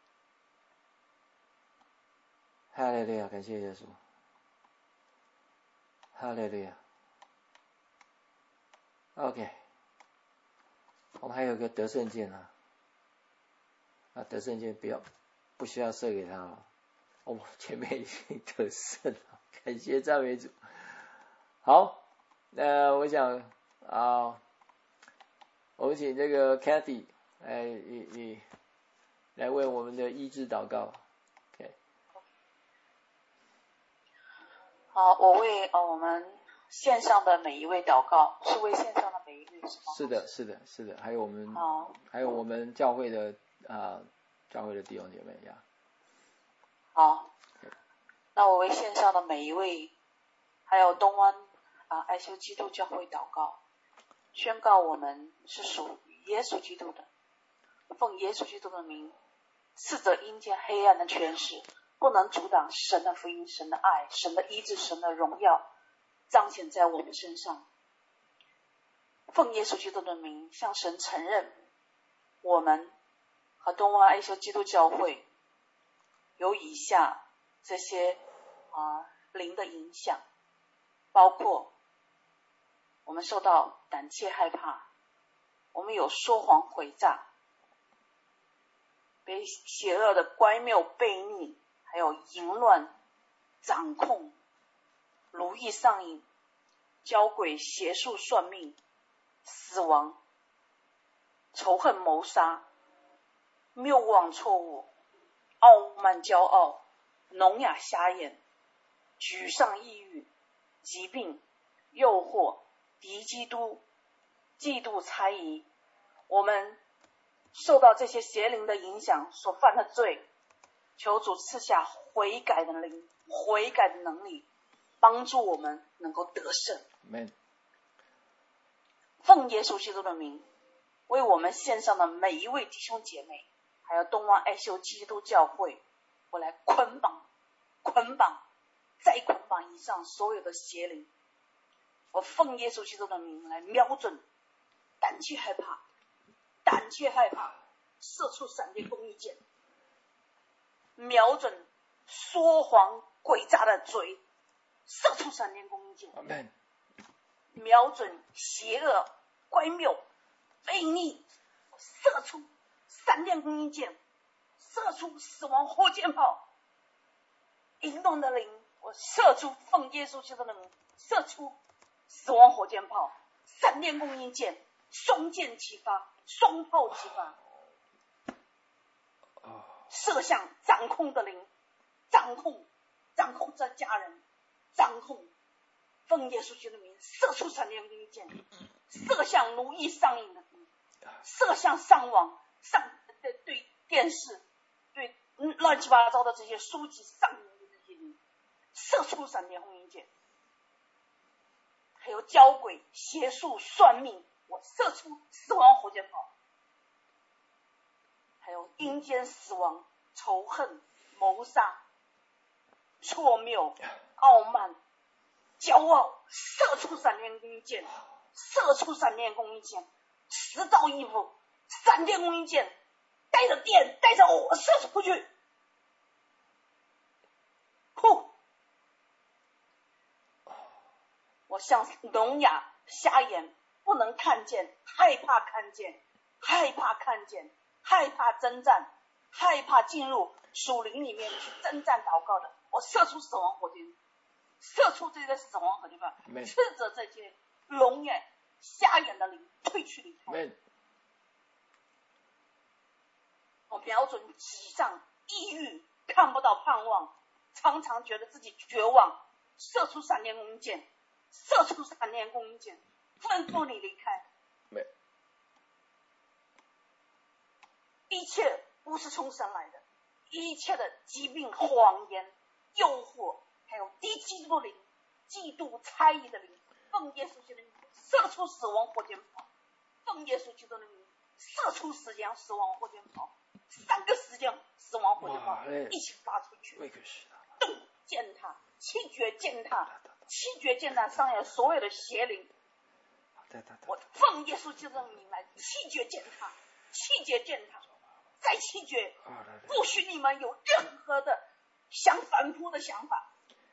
哈利路亚，感谢耶稣。哈利路亚。OK， 我们还有个得胜箭啊，啊，得胜箭不要不需要射给他了，我们前面已经得胜了，感谢赞美主。好，那我想啊，我们请这个 Kathy 来你你来为我们的医治祷告。OK， 好，我为呃我们线上的每一位祷告，是为线上的每一位是吗？ 是的，是的，是的，还有我们好， 还有我们教会的啊、呃、教会的弟兄姐妹呀。 好，那我为线上的每一位，还有东湾啊爱修基督教会祷告，宣告我们是属于耶稣基督的，奉耶稣基督的名，斥责阴间黑暗的权势，不能阻挡神的福音、神的爱、神的医治、神的荣耀彰显在我们身上。奉耶稣基督的名，向神承认我们和东湾爱修基督教会有以下这些啊灵的影响，包括我们受到胆怯害怕，我们有说谎诡诈，被邪恶的乖谬悖逆，还有淫乱掌控、如意上瘾、交鬼、邪术、算命、死亡、仇恨、谋杀、谬妄、错误、傲慢、骄傲、聋哑、瞎眼、沮丧、抑郁、疾病、诱惑、敌基督、嫉妒、猜疑，我们受到这些邪灵的影响所犯的罪，求主赐下悔改的灵、悔改的能力，帮助我们能够得胜。 Amen。 奉耶稣基督的名，为我们线上的每一位弟兄姐妹，还有东湾爱修基督教会，我来捆绑、捆绑、再捆绑以上所有的邪灵。我奉耶稣基督的名来瞄准胆怯害怕、胆怯害怕，射出闪电公义箭，瞄准说谎诡诈的嘴，射出闪电公义箭。 Amen。 瞄准邪恶、乖谬、悖逆，射出闪电公义箭，射出死亡火箭炮。淫乱的灵，我射出奉耶稣基督的名，射出死亡火箭炮、闪电公义箭，双箭齐发，双炮齐发，射向掌控的灵，掌控、掌控这家人，掌控。奉耶稣基督的名，射出闪电公义箭，射向奴役上瘾的灵，射向上网、上对对电视、对乱七八糟的这些书籍上瘾的这些灵，射出闪电公义箭。还有交鬼、邪术、算命，我射出死亡火箭炮。还有阴间死亡、仇恨、谋杀、错谬、傲慢、骄傲，射出闪电公义箭，射出闪电公义箭，十道衣服，闪电公义箭，带着电，带着火，射出去。呼！我像聋哑、瞎眼，不能看见，害怕看见，害怕看见，害怕征战，害怕进入属灵里面去征战祷告的，我射出死亡火箭，射出这个死亡火箭炮，斥责这些聋眼、瞎眼的灵退去离开。我瞄准沮丧、抑郁，看不到盼望，常常觉得自己绝望，射出闪电弓箭，射出闪电弓箭，吩咐你离开。一切不是从神来的，一切的疾病、谎言、诱惑，还有敌基督的灵、嫉妒、猜疑的灵，奉耶稣基督的名射出死亡火箭炮，奉耶稣基督的名射出死亡死亡火箭炮，三个时间死亡火箭炮一起发出去，动践踏，气绝践踏，气绝践踏上面所有的邪灵，我奉耶稣基督的名来气绝践踏，气绝践踏，再气绝，不许你们有任何的想反扑的想法，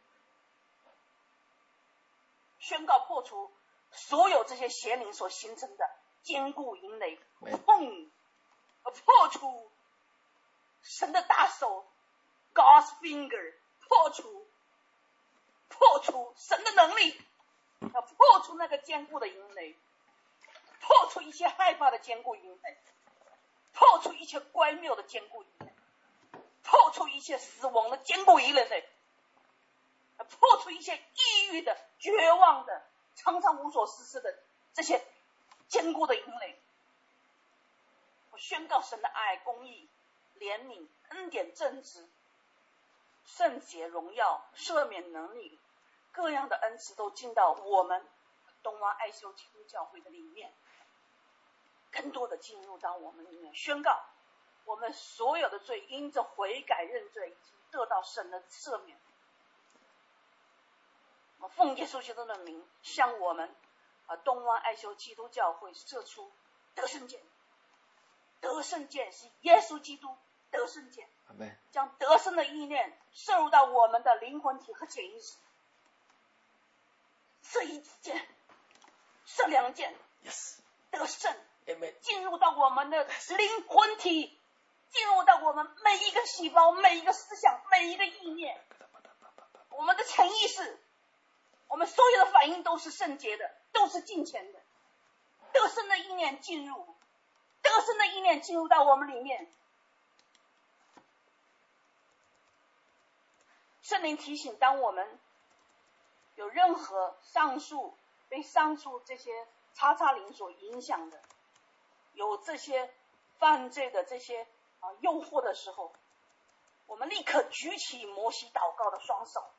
宣告破除所有这些邪灵所形成的坚固营垒，砰，破除神的大手 God's finger， 破除破除神的能力，要破除那个坚固的营垒，破除一切害怕的坚固营垒，破除一切乖谬的坚固营垒，破除一切死亡的坚固营垒，破除一切抑郁的、绝望的、常常无所事事的这些坚固的营垒。我宣告神的爱、公义、怜悯、恩典、正直、圣洁、荣耀、赦免能力，各样的恩赐都进到我们东湾爱修基督教会的里面，更多的进入到我们里面，宣告我们所有的罪因着悔改认罪已经得到神的赦免。我奉耶稣基督的名向我们啊东湾爱修基督教会射出得胜箭，得胜箭是耶稣基督得胜箭，将得胜的意念摄入到我们的灵魂体和潜意识，这一箭这两箭 yes. 得胜 Amen. 进入到我们的灵魂体，进入到我们每一个细胞、每一个思想、每一个意念， 我们的潜意识，我们所有的反应都是圣洁的，都是敬虔的。得胜的意念进入，得胜的意念进入到我们里面。圣灵提醒，当我们有任何上述被上述这些叉叉灵所影响的，有这些犯罪的这些啊诱惑的时候，我们立刻举起摩西祷告的双手，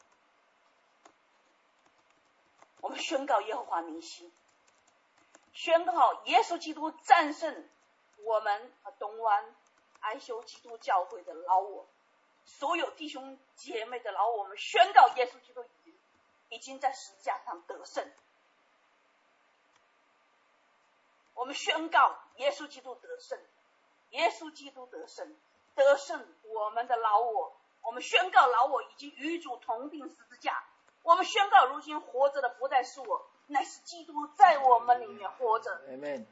我们宣告耶和华明晰，宣告耶稣基督战胜我们东湾爱修基督教会的老我，所有弟兄姐妹的老我，我们宣告耶稣基督已经已经在十字架上得胜。我们宣告耶稣基督得胜，耶稣基督得胜，得胜我们的老我。我们宣告老我已经与主同定十字架。我们宣告如今活着的不再是我，乃是基督在我们里面活着。 Amen。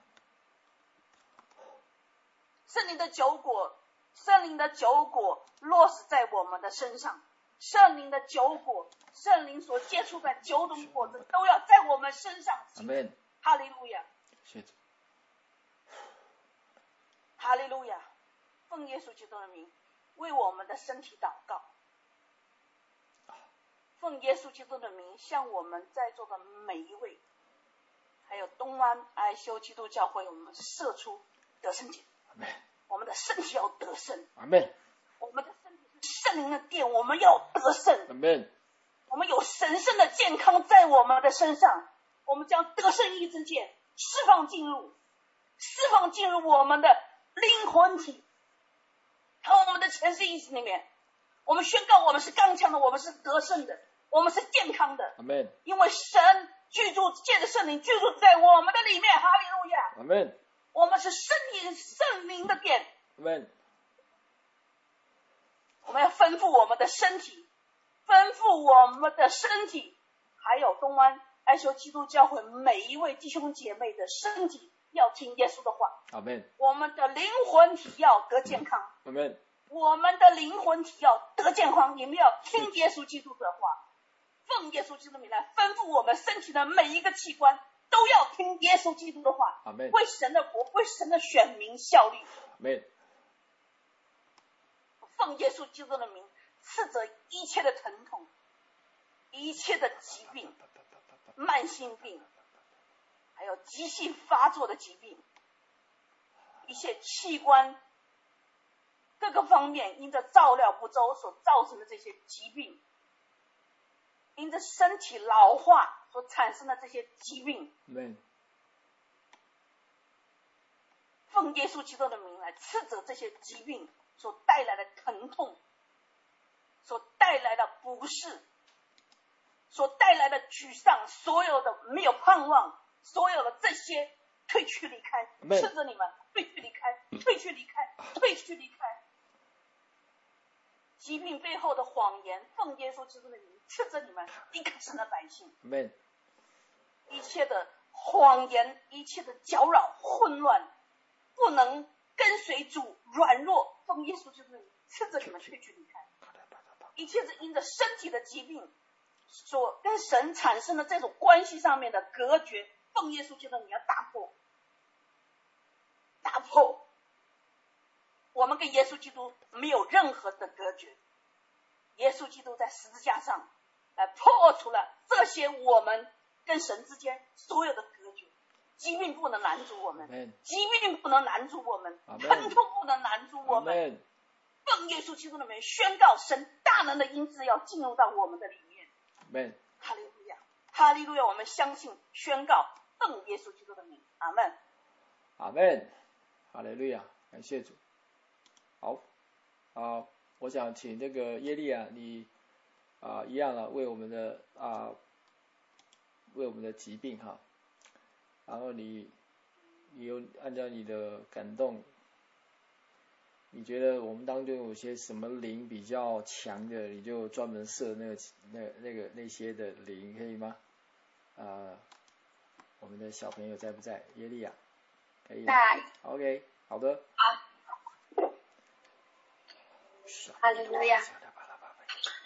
圣灵的九果，圣灵的九果落实在我们的身上，圣灵的九果，圣灵所接触的九种果子都要在我们身上。 Amen。 哈利路亚， 谢主。 哈利路亚，奉耶稣基督的名为我们的身体祷告，奉耶稣基督的名向我们在座的每一位，还有东湾爱修基督教会，我们射出得胜节。我们的身体要得胜。 Amen。 我们的身体是圣灵的殿，我们要得胜。 Amen。 我们有神圣的健康在我们的身上，我们将得胜意志剑释放进入，释放进入我们的灵魂体和我们的潜意识里面。我们宣告我们是刚强的，我们是得胜的，我们是健康的。 Amen。 因为神居住，借着圣灵居住在我们的里面。哈利路亚。 Amen。 我们是圣灵圣灵的殿。 Amen。 我们要吩咐我们的身体，吩咐我们的身体，还有东湾爱修基督教会每一位弟兄姐妹的身体要听耶稣的话。 Amen。 我们的灵魂体要得健康。 Amen。 我们的灵魂体要得健康，你们要听耶稣基督的话，奉耶稣基督的名来吩咐我们身体的每一个器官都要听耶稣基督的话。 Amen。 为神的国，为神的选民效力。 Amen。 奉耶稣基督的名斥责一切的疼痛，一切的疾病，慢性病，还有急性发作的疾病，一切器官各个方面因着照料不周所造成的这些疾病，因着身体老化所产生的这些疾病， Amen。 奉耶稣基督的名来斥责这些疾病所带来的疼痛，所带来的不适，所带来的沮丧，所有的没有盼望，所有的这些退去离开，斥责你们退去离开，退去离开，退去离开。疾病背后的谎言，奉耶稣基督的名斥责你们离开神的百姓。 Amen。 一切的谎言，一切的搅扰混乱，不能跟随主软弱，奉耶稣基督的名斥责你们退去离开。一切是因着身体的疾病所跟神产生的这种关系上面的隔绝，奉耶稣基督你要打破，打破。我们跟耶稣基督没有任何的隔绝，耶稣基督在十字架上来破除了这些我们跟神之间所有的隔绝。疾病不能拦住我们， Amen。 疾病不能拦住我们， Amen。 疼痛不能拦住我们。 Amen。 奉耶稣基督的名宣告神大能的音质要进入到我们的里面。 Amen。 哈利路亚，哈利路亚！我们相信宣告奉耶稣基督的名，阿门。 阿门。哈利路亚，感谢主。好啊，我想请这个耶利亚，你啊一样了，为我们的啊为我们的疾病哈，然后你你有按照你的感动，你觉得我们当中有些什么灵比较强的，你就专门设那个那那个那些的灵，可以吗？啊，我们的小朋友在不在？耶利亚，可以吗？ 在。 OK， 好的。 哈利路亚。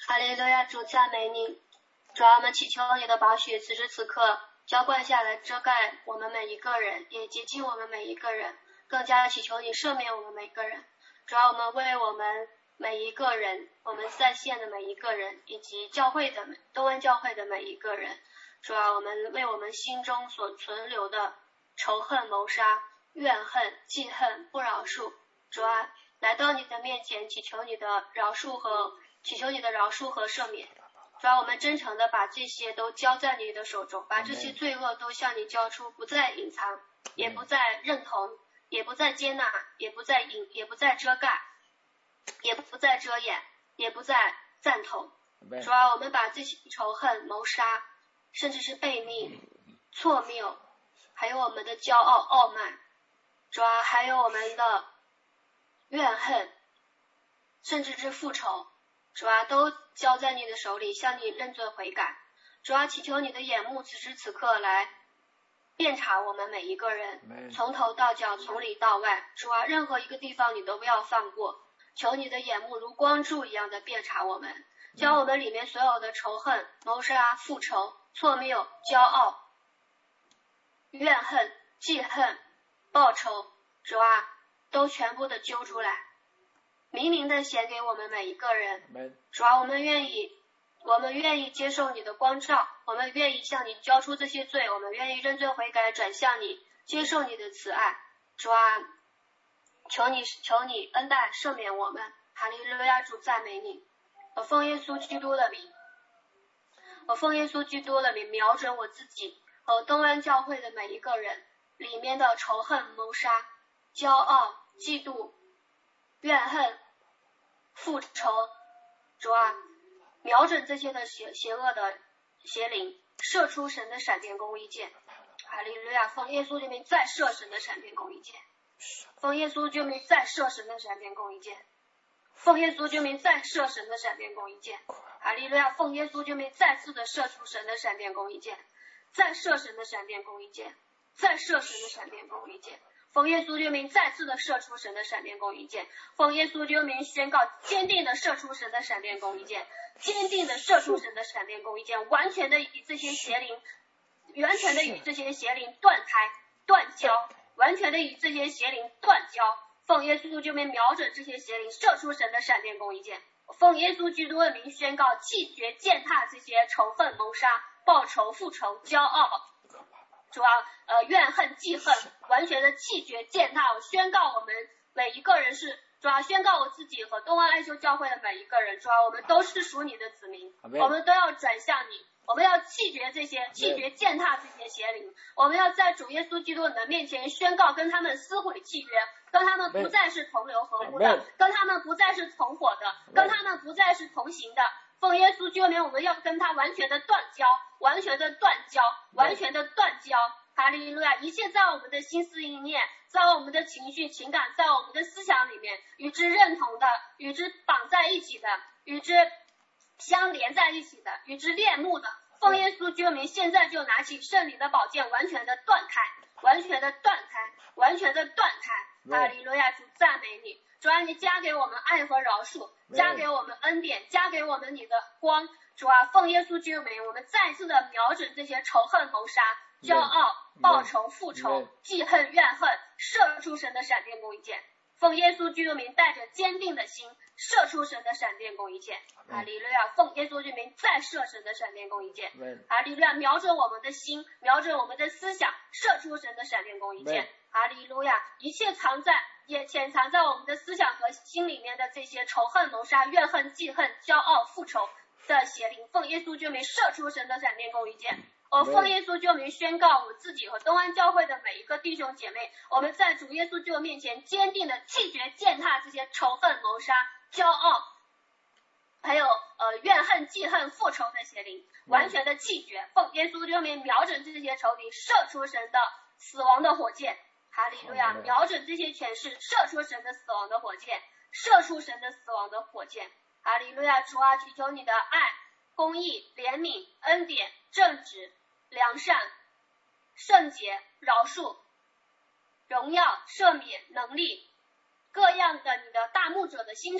哈利路亚，主赞美你。主啊，我们祈求你的宝血此时此刻浇灌下来，遮盖我们每一个人，也洁净我们每一个人，更加祈求你赦免我们每一个人。主啊，我们为我们每一个人，我们在线的每一个人，以及教会的东安教会的每一个人，主啊，我们为我们心中所存留的仇恨、谋杀、怨恨、记恨、不饶恕，主啊，来到你的面前，祈求你的饶恕和祈求你的饶恕和赦免。主啊，我们真诚的把这些都交在你的手中，把这些罪恶都向你交出，不再隐藏，也不再认同，也不再接纳，也不再隐，也不再遮盖，也不再遮掩，也不再赞同。主啊，我们把这些仇恨、谋杀，甚至是悖逆、错谬，还有我们的骄傲、傲慢，主啊，还有我们的怨恨，甚至是复仇，主啊，都交在你的手里，向你认罪悔改。主啊，祈求你的眼目此时此刻来遍察我们每一个人，从头到脚，从里到外。主啊，任何一个地方你都不要放过，求你的眼目如光柱一样的遍察我们，将我们里面所有的仇恨、谋杀、复仇、错谬、骄傲、怨恨、记恨、报仇，主啊，都全部的揪出来，明明的显给我们每一个人。主啊，我们愿意我们愿意接受你的光照，我们愿意向你交出这些罪，我们愿意认罪悔改，转向你，接受你的慈爱。主啊，求你求你恩待赦免我们。哈利路亚，主赞美你。我奉耶稣基督的名，我奉耶稣基督的名瞄准我自己和东安教会的每一个人里面的仇恨、谋杀、骄傲、嫉妒、怨恨、复仇。主啊，瞄准这些的邪邪恶的邪灵，射出神的闪电公义剑。哈利路亚，奉耶稣之名再射神的闪电公义剑，奉耶稣之名再射神的闪电公义剑，奉耶稣之名再射神的闪电公义剑。哈利路亚，奉耶稣之名再次的射出神的闪电公义剑，再射神的闪电公义剑，再射神的闪电公义剑。奉耶稣之名再次的射出神的闪电公义剑，奉耶稣之名宣告坚定的射出神的闪电公义剑，坚定的射出神的闪电公义剑，完全的与这些邪灵完全的与这些邪灵断开断交，完全的与这些邪灵断交。奉耶稣之名瞄准这些邪灵，射出神的闪电公义剑。奉耶稣基督的名宣告弃绝践踏这些仇恨、谋杀、报仇、复仇、骄傲，主啊，呃，怨恨、记恨，完全的弃绝践踏。我宣告我们每一个人是，主啊，宣告我自己和东安爱修教会的每一个人，主啊，我们都是属你的子民，我们都要转向你，我们要弃绝这些，弃绝践踏这些邪灵，我们要在主耶稣基督的面前宣告，跟他们撕毁契约，跟他们不再是同流合污的，跟他们不再是同伙的，跟他们不再是同行的。奉耶稣基督名，我们要跟他完全的断交，完全的断交，完全的断交。哈利路亚！一切在我们的心思意念，在我们的情绪情感，在我们的思想里面与之认同的，与之绑在一起的，与之相连在一起的，与之恋慕的，奉耶稣基督名，现在就拿起圣灵的宝剑，完全的断开，完全的断开，完全的断开。哈利路亚！主赞美你，主啊，你加给我们爱和饶恕，加给我们恩典，加给我们你的光。主啊，奉耶稣基督名，我们再次的瞄准这些仇恨、谋杀、骄傲、报仇、复仇、记恨、怨恨，射出神的闪电公义剑。奉耶稣基督名，带着坚定的心，射出神的闪电公义剑。哈利路亚！奉耶稣之名，再射神的闪电公义剑。哈利路亚！瞄准我们的心，瞄准我们的思想，射出神的闪电公义剑。哈利路亚！一切藏在也潜藏在我们的思想和心里面的这些仇恨、谋杀、怨恨、记恨、骄傲、复仇的邪灵，奉耶稣之名，射出神的闪电公义剑。我奉耶稣救名宣告我自己和东安教会的每一个弟兄姐妹，我们在主耶稣救面前坚定的弃绝践踏这些仇恨、谋杀、骄傲，还有呃怨恨、记恨、复仇的邪灵，完全的弃绝。奉耶稣救名瞄准这些仇敌，射出神的死亡的火箭。哈利路亚！瞄准这些权势，射出神的死亡的火箭，射出神的死亡的火箭。哈利路亚！主啊，祈求你的爱、公义、怜悯、恩典、正直、良善、圣洁、饶恕、荣耀、赦免、能力，各样的你的大牧者的心肠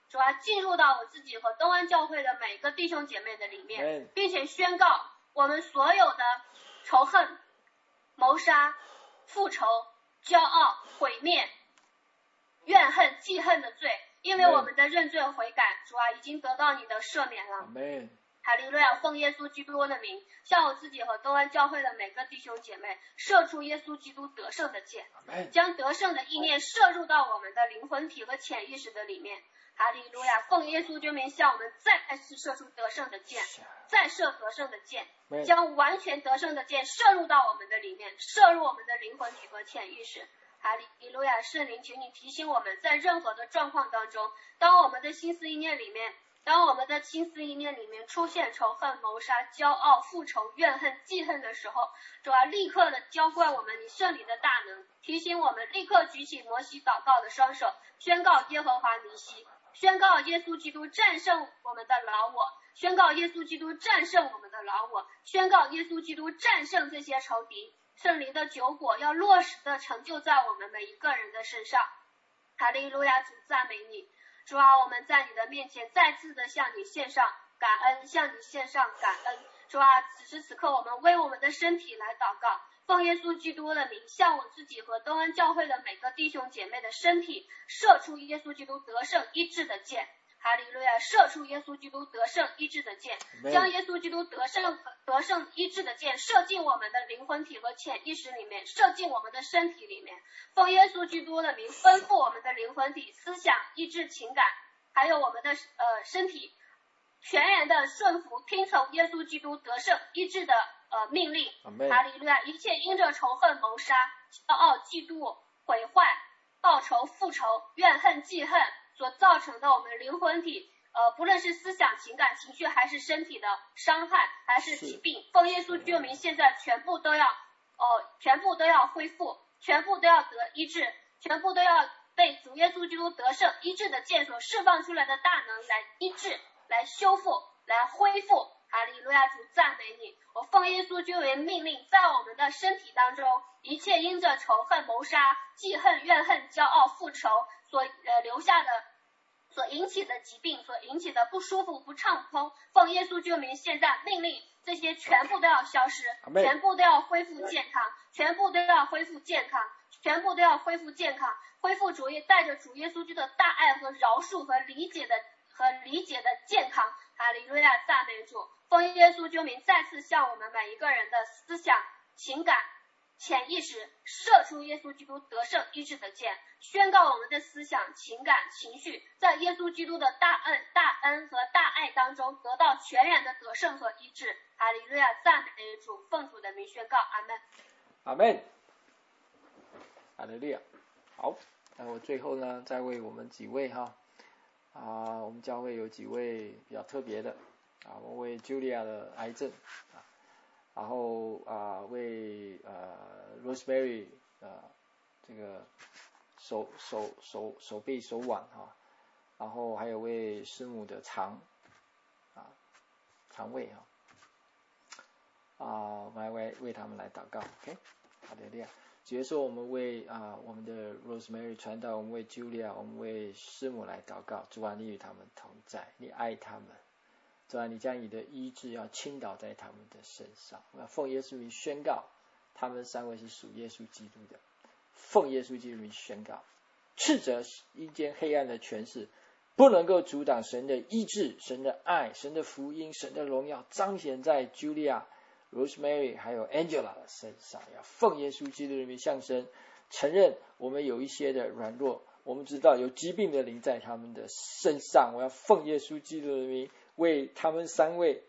主啊，进入到我自己和东安教会的每个弟兄姐妹的里面，并且宣告我们所有的仇恨、谋杀、复仇、骄傲、毁灭、怨恨、记恨的罪，因为我们的认罪悔改，主啊，已经得到你的赦免了。哈利路亚！奉耶稣基督的名，向我自己和东安教会的每个弟兄姐妹射出耶稣基督得胜的箭，将得胜的意念射入到我们的灵魂体和潜意识的里面。哈利路亚！奉耶稣之名，向我们再次射出得胜的箭，再射得胜的箭，将完全得胜的箭射入到我们的里面，射入我们的灵魂体和潜意识。哈利路亚！圣灵，请你提醒我们，在任何的状况当中，当我们的心思意念里面当我们的心思意念里面出现仇恨、谋杀、骄傲、复仇、怨恨、记恨的时候，主啊，立刻的浇灌我们你圣灵的大能，提醒我们立刻举起摩西祷告的双手，宣告耶和华尼西，宣告耶稣基督战胜我们的老我，宣告耶稣基督战胜我们的老我，宣告耶稣基督战胜这些仇敌。圣灵的九果要落实的成就在我们每一个人的身上。哈利路亚！主赞美你。主啊，我们在你的面前再次的向你献上感恩，向你献上感恩。主啊，此时此刻我们为我们的身体来祷告，奉耶稣基督的名，向我自己和东安教会的每个弟兄姐妹的身体射出耶稣基督得胜医治的箭。哈利路亚！射出耶稣基督得胜医治的箭，将耶稣基督得胜得胜医治的箭射进我们的灵魂体和潜意识里面，射进我们的身体里面。奉耶稣基督的名，吩咐我们的灵魂体、思想、意志、情感，还有我们的呃身体，全然的顺服、听从耶稣基督得胜医治的呃命令。哈利路亚！一切因着仇恨、谋杀、骄傲、嫉妒、毁坏、报仇、复仇、怨恨、记恨所造成的我们灵魂体，呃，不论是思想、情感、情绪，还是身体的伤害，还是疾病，奉耶稣救名，现在全部都要，呃，全部都要恢复，全部都要得医治，全部都要被主耶稣基督得胜医治的箭所释放出来的大能来医治、来修复、来恢复。哈利路亚！主赞美你，我奉耶稣基督为命令，在我们的身体当中，一切因着仇恨、谋杀、记恨、怨恨、骄傲、复仇所呃留下的、所引起的疾病、所引起的不舒服、不畅通，奉耶稣基督名，现在命令这些全部都要消失，全部都要恢复健康，全部都要恢复健康，全部都要恢复健康，恢复主耶带着主耶稣基督的大爱和饶恕和理解的和理解的健康。哈利路亚！赞美主，奉耶稣基督名，再次向我们每一个人的思想、情感、潜意识射出耶稣基督得胜医治的箭，宣告我们的思想、情感、情绪在耶稣基督的大恩、大恩和大爱当中得到全然的得胜和医治。哈利路亚！赞美主，奉主的名宣告，阿门。 阿门。哈利路亚。好，那我最后呢，再为我们几位哈啊，我们教会有几位比较特别的啊，我为 Julia 的癌症啊，然后啊为呃 Rosemary 呃这个手手手手背手腕哈，然后还有为师母的肠啊肠胃哈啊，我们来为为他们来祷告 ，OK， 好的，这样。结束，我们为啊我们的 Rosemary 传道，我们为 Julia， 我们为师母来祷告。主啊，你与他们同在，你爱他们。主啊，你将你的医治要倾倒在他们的身上。我要奉耶稣名宣告，他们三位是属耶稣基督的。奉耶稣基督名宣告，斥责阴间黑暗的权势，不能够阻挡神的医治、神的爱、神的福音、神的荣耀彰显在 Julia、Rosemary 还有 Angela 的身上。要奉耶稣基督的名向神承认我们有一些的软弱，我们知道有疾病的灵在他们的身上。我要奉耶稣基督的名为他们三位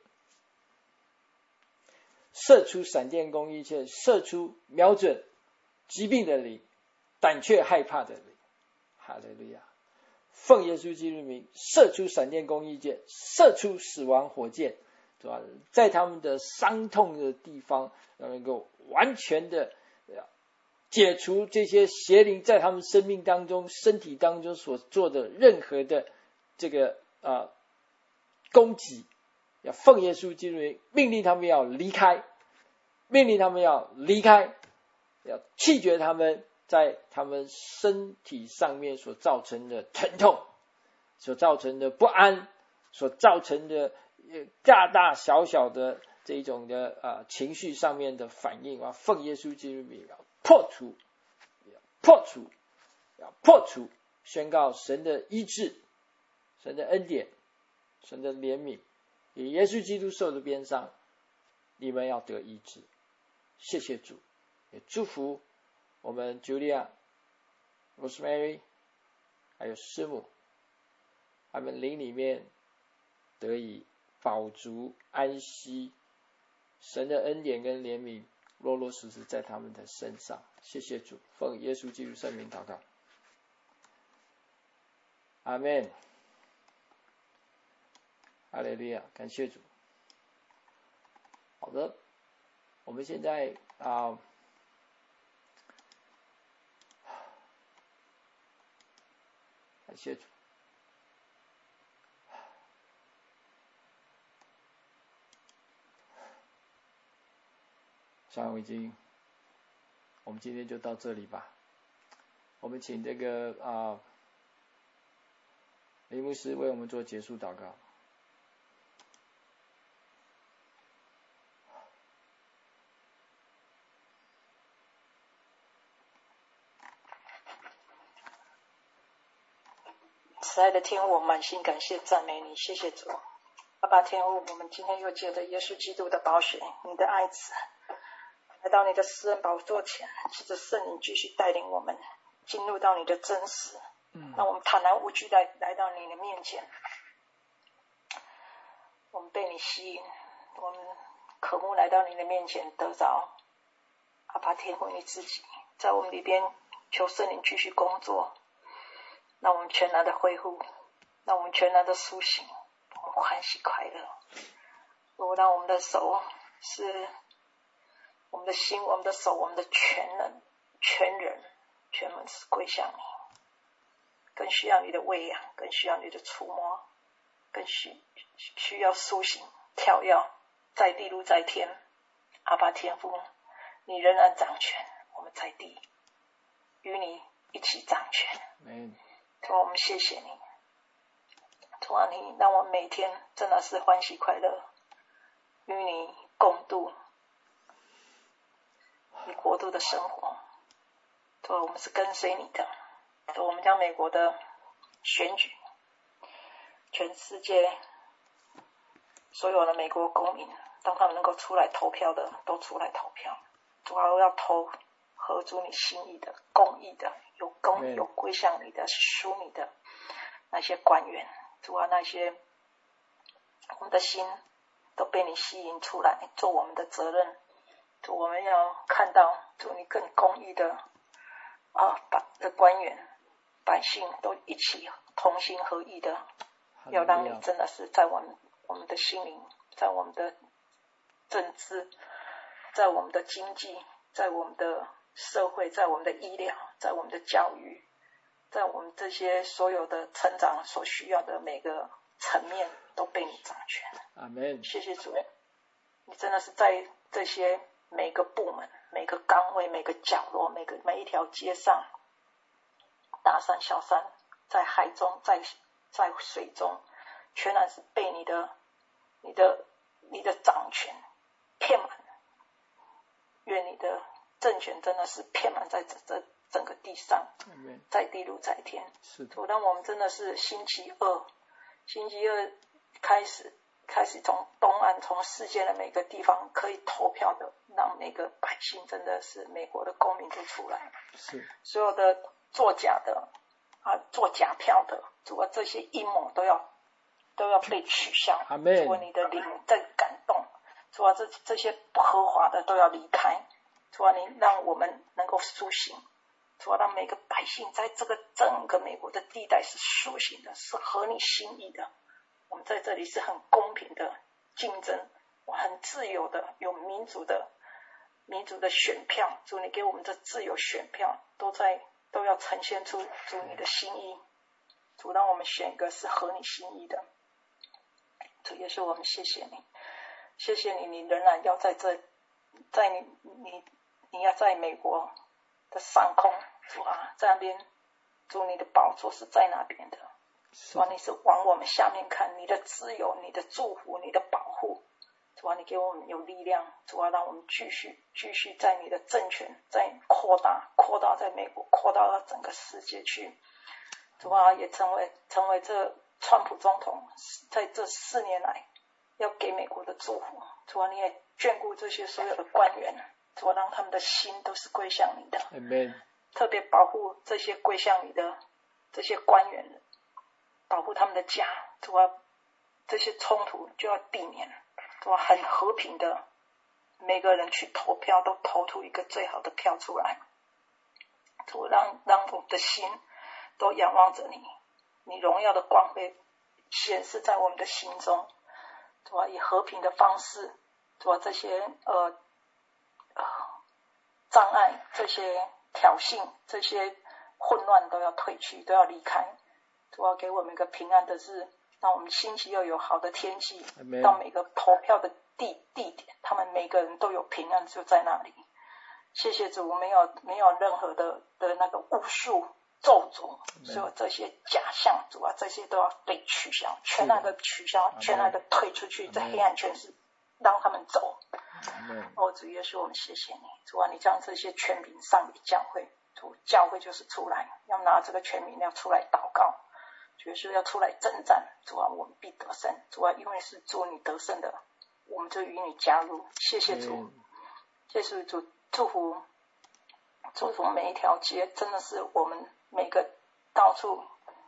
射出闪电攻一切，射出瞄准疾病的灵，胆怯害怕的灵。哈利路亚！奉耶稣基督的名射出闪电攻一箭，射出死亡火箭，对吧？在他们的伤痛的地方能够完全的解除这些邪灵在他们生命当中、身体当中所做的任何的这个呃攻击。要奉耶稣基督的名命令他们要离开，命令他们要离开，要弃绝他们在他们身体上面所造成的疼痛， 所造成的不安，所造成的大大小小的这一种的呃情绪上面的反应啊，奉耶稣基督名要破除，要破除，要破除，宣告神的医治，神的恩典，神的怜悯，以耶稣基督受的鞭伤，你们要得医治。谢谢主，也祝福我们 Julia、Rosemary 还有师母，他们灵里面得以饱足安息，神的恩典跟怜悯落落实实在他们的身上。谢谢主，奉耶稣基督圣名祷告，阿们，哈利路亚，感谢主。好的，我们现在啊，感谢主。像已经，我们今天就到这里吧。我们请这个啊，林牧师为我们做结束祷告。 慈爱的天父，我满心感谢赞美你，谢谢主。爸爸天父，我们今天又借着耶稣基督的宝血，你的爱子，来到你的施恩宝座前，借着圣灵继续带领我们进入到你的真实，嗯，让我们坦然无惧来来到你的面前。我们被你吸引，我们渴慕来到你的面前，得着阿爸天父你自己在我们里边，求圣灵继续工作，让我们全然的恢复，让我们全然的苏醒，我们欢喜快乐。如让我们的手是我们的心，我们的手，我们的全人全人全门是归向你，更需要你的喂养，更需要你的触摸，更需需要苏醒跳跃，在地如在天。阿爸天父，你仍然掌权，我们在地与你一起掌权。 嗯， 主啊，我们谢谢你。主啊，你让我每天真的是欢喜快乐，与你共度你国度的生活。主啊，我们是跟随你的。主，我们将美国的选举，全世界所有的美国公民，当他们能够出来投票的，都出来投票。主啊，我要投合主你心意的、公义的、有公义、有归向你的、属你的那些官员。主啊，那些我们的心都被你吸引出来，做我们的责任。主，我们要看到主你更公义的啊，把的官员、百姓都一起同心合意的，要让你真的是在我们我们的心灵，在我们的政治，在我们的经济，在我们的社会，在我们的医疗，在我们的教育，在我们这些所有的成长所需要的每个层面都被你掌权。 阿们。 谢谢主，你真的是在这些每个部门、每个岗位、每个角落、每个每一条街上，大山小山，在海中，在在水中，全然是被你的、你的、你的掌权遍满。愿你的政权真的是遍满在这这整个地上，在地如在天。 是的。 让我们真的是星期二，星期二开始，开始从东岸，从世界的每个地方可以投票的，让每个百姓真的是美国的公民都出来了。 是。所有的作假的啊，做假票的，主要这些阴谋都要都要被取消。 阿们。 主啊，你的灵在感动。主啊，这这些不合法的都要离开。主啊，你让我们能够苏醒。主啊，让每个百姓在这个整个美国的地带是苏醒的，是合你心意的。我们在这里是很公平的竞争，我很自由的，有民主的民主的选票。主，你给我们这自由选票，都在都要呈现出主你的心意。主，让我们选一个是合你心意的。主耶稣，我们谢谢你。谢谢你，你仍然要在这，在你你你要在美国的上空，主啊，在那边，主你的宝座是在那边的。 主啊，你是往我们下面看，你的自由，你的祝福，你的保护。主啊，你给我们有力量，主啊，让我们继续继续在你的政权在扩大，扩大在美国，扩大到整个世界去。主啊，也成为成为这川普总统在这四年来要给美国的祝福。主啊，你也眷顾这些所有的官员，主啊，让他们的心都是归向你的。 Amen。 特别保护这些归向你的这些官员，保护他们的家。主啊，这些冲突就要避免。主啊，很和平的，每个人去投票都投出一个最好的票出来。主，让让我们的心都仰望着你，你荣耀的光辉显示在我们的心中。主啊，以和平的方式，主啊，这些呃呃障碍、这些挑衅、这些混乱都要退去，都要离开。主啊，给我们一个平安的日，让我们星期又有好的天气，到每个投票的地地点，他们每个人都有平安，就在那里。谢谢主，没有没有任何的的那个巫术咒诅，所有这些假象，主啊，这些都要被取消，全然的取消，全然的退出去，在黑暗权势让他们走。哦，主耶稣，我们谢谢你，主啊，你将这些权柄上给教会，主，教会就是出来，要拿这个权柄要出来祷告，主耶稣要出来征战，主啊，我们必得胜，主啊，因为是主你得胜的，我们就与你加入。谢谢主，谢谢主，祝福祝福每一条街，真的是我们每个到处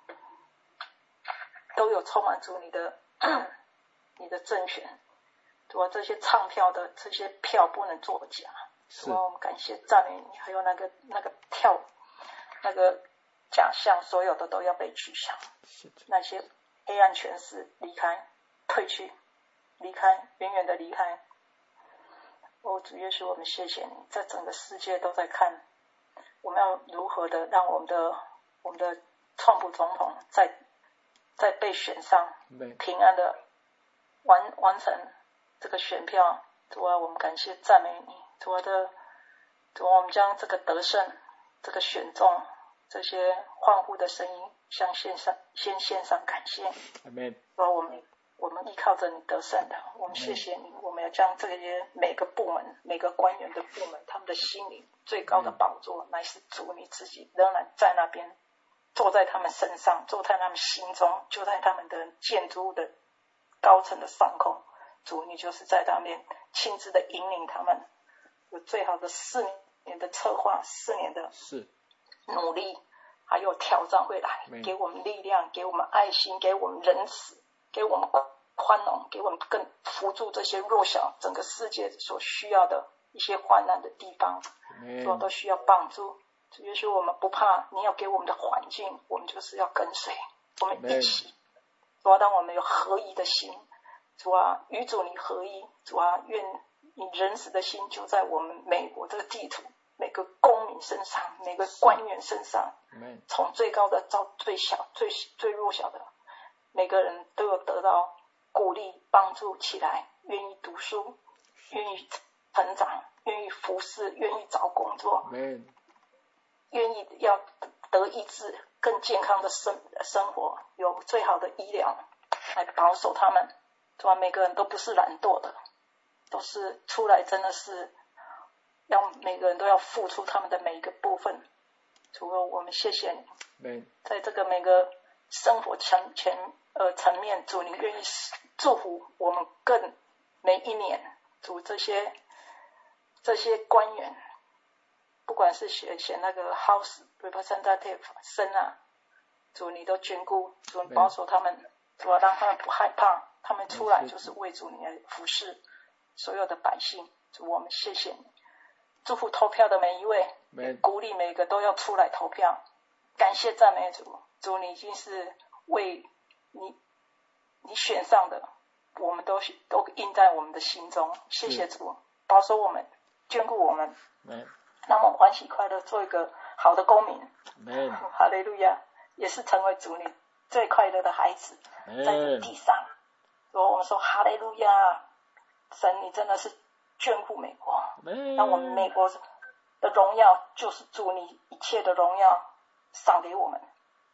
都有充满主你的你的政权。主啊，这些唱票的这些票不能作假。主啊，我们感谢赞美你，还有那个那个跳那个假象，所有的都要被取消。那些黑暗权势离开，退去，离开，远远的离开。哦，主耶稣，我们谢谢你，在整个世界都在看，我们要如何的让我们的我们的川普总统在在被选上，平安的完完成这个选票。主啊，我们感谢赞美你，主啊的，主啊，我们将这个得胜，这个选中，这些欢呼的声音，向线上先献上感谢。 Amen。 主啊，我们我们依靠着你得胜的，我们谢谢你，我们要将这些每个部门、每个官员的部门，他们的心灵最高的宝座，乃是主你自己仍然在那边，坐在他们身上，坐在他们心中，就在他们的建筑物的高层的上空。主，你就是在那边亲自的引领他们，有最好的四年的策划，四年的努力，还有挑战会来，给我们力量，给我们爱心，给我们仁慈，给我们宽容，给我们更扶助这些弱小，整个世界所需要的一些患难的地方，主都需要帮助。主耶稣，我们不怕你要给我们的环境，我们就是要跟随，我们一起，主要让我们有合一的心。主啊，与主你合一，主啊，愿你仁慈的心就在我们美国这个地图，每个公民身上，每个官员身上，从最高的到最小、最最弱小的，每个人都有得到鼓励、帮助起来，愿意读书，愿意成长，愿意服侍，愿意找工作，愿意要得医治，更健康的生生活，有最好的医疗来保守他们。主啊，每个人都不是懒惰的，都是出来真的是要每个人都要付出他们的每一个部分。主啊，我们谢谢你，在这个每个生活层前呃层面，主你愿意祝福我们更每一年，主这些这些官员，不管是选选那个 House Representative 生啊，主你都眷顾，主保守他们，主啊让他们不害怕。他们出来就是为主你来服侍所有的百姓。主，我们谢谢你，祝福投票的每一位，鼓励每个都要出来投票。感谢赞美主，主你已经是为你你选上的，我们都都印在我们的心中。谢谢主，保守我们，眷顾我们，让我们欢喜快乐，做一个好的公民。哈利路亚，也是成为主你最快乐的孩子，在这地上。我们说哈利路亚，神你真的是眷顾美国，让我们美国的荣耀就是主你一切的荣耀赏给我们，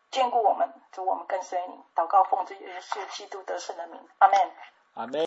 眷顾我们，主我们跟随你，祷告奉主耶稣基督得胜的名，阿们。 阿们。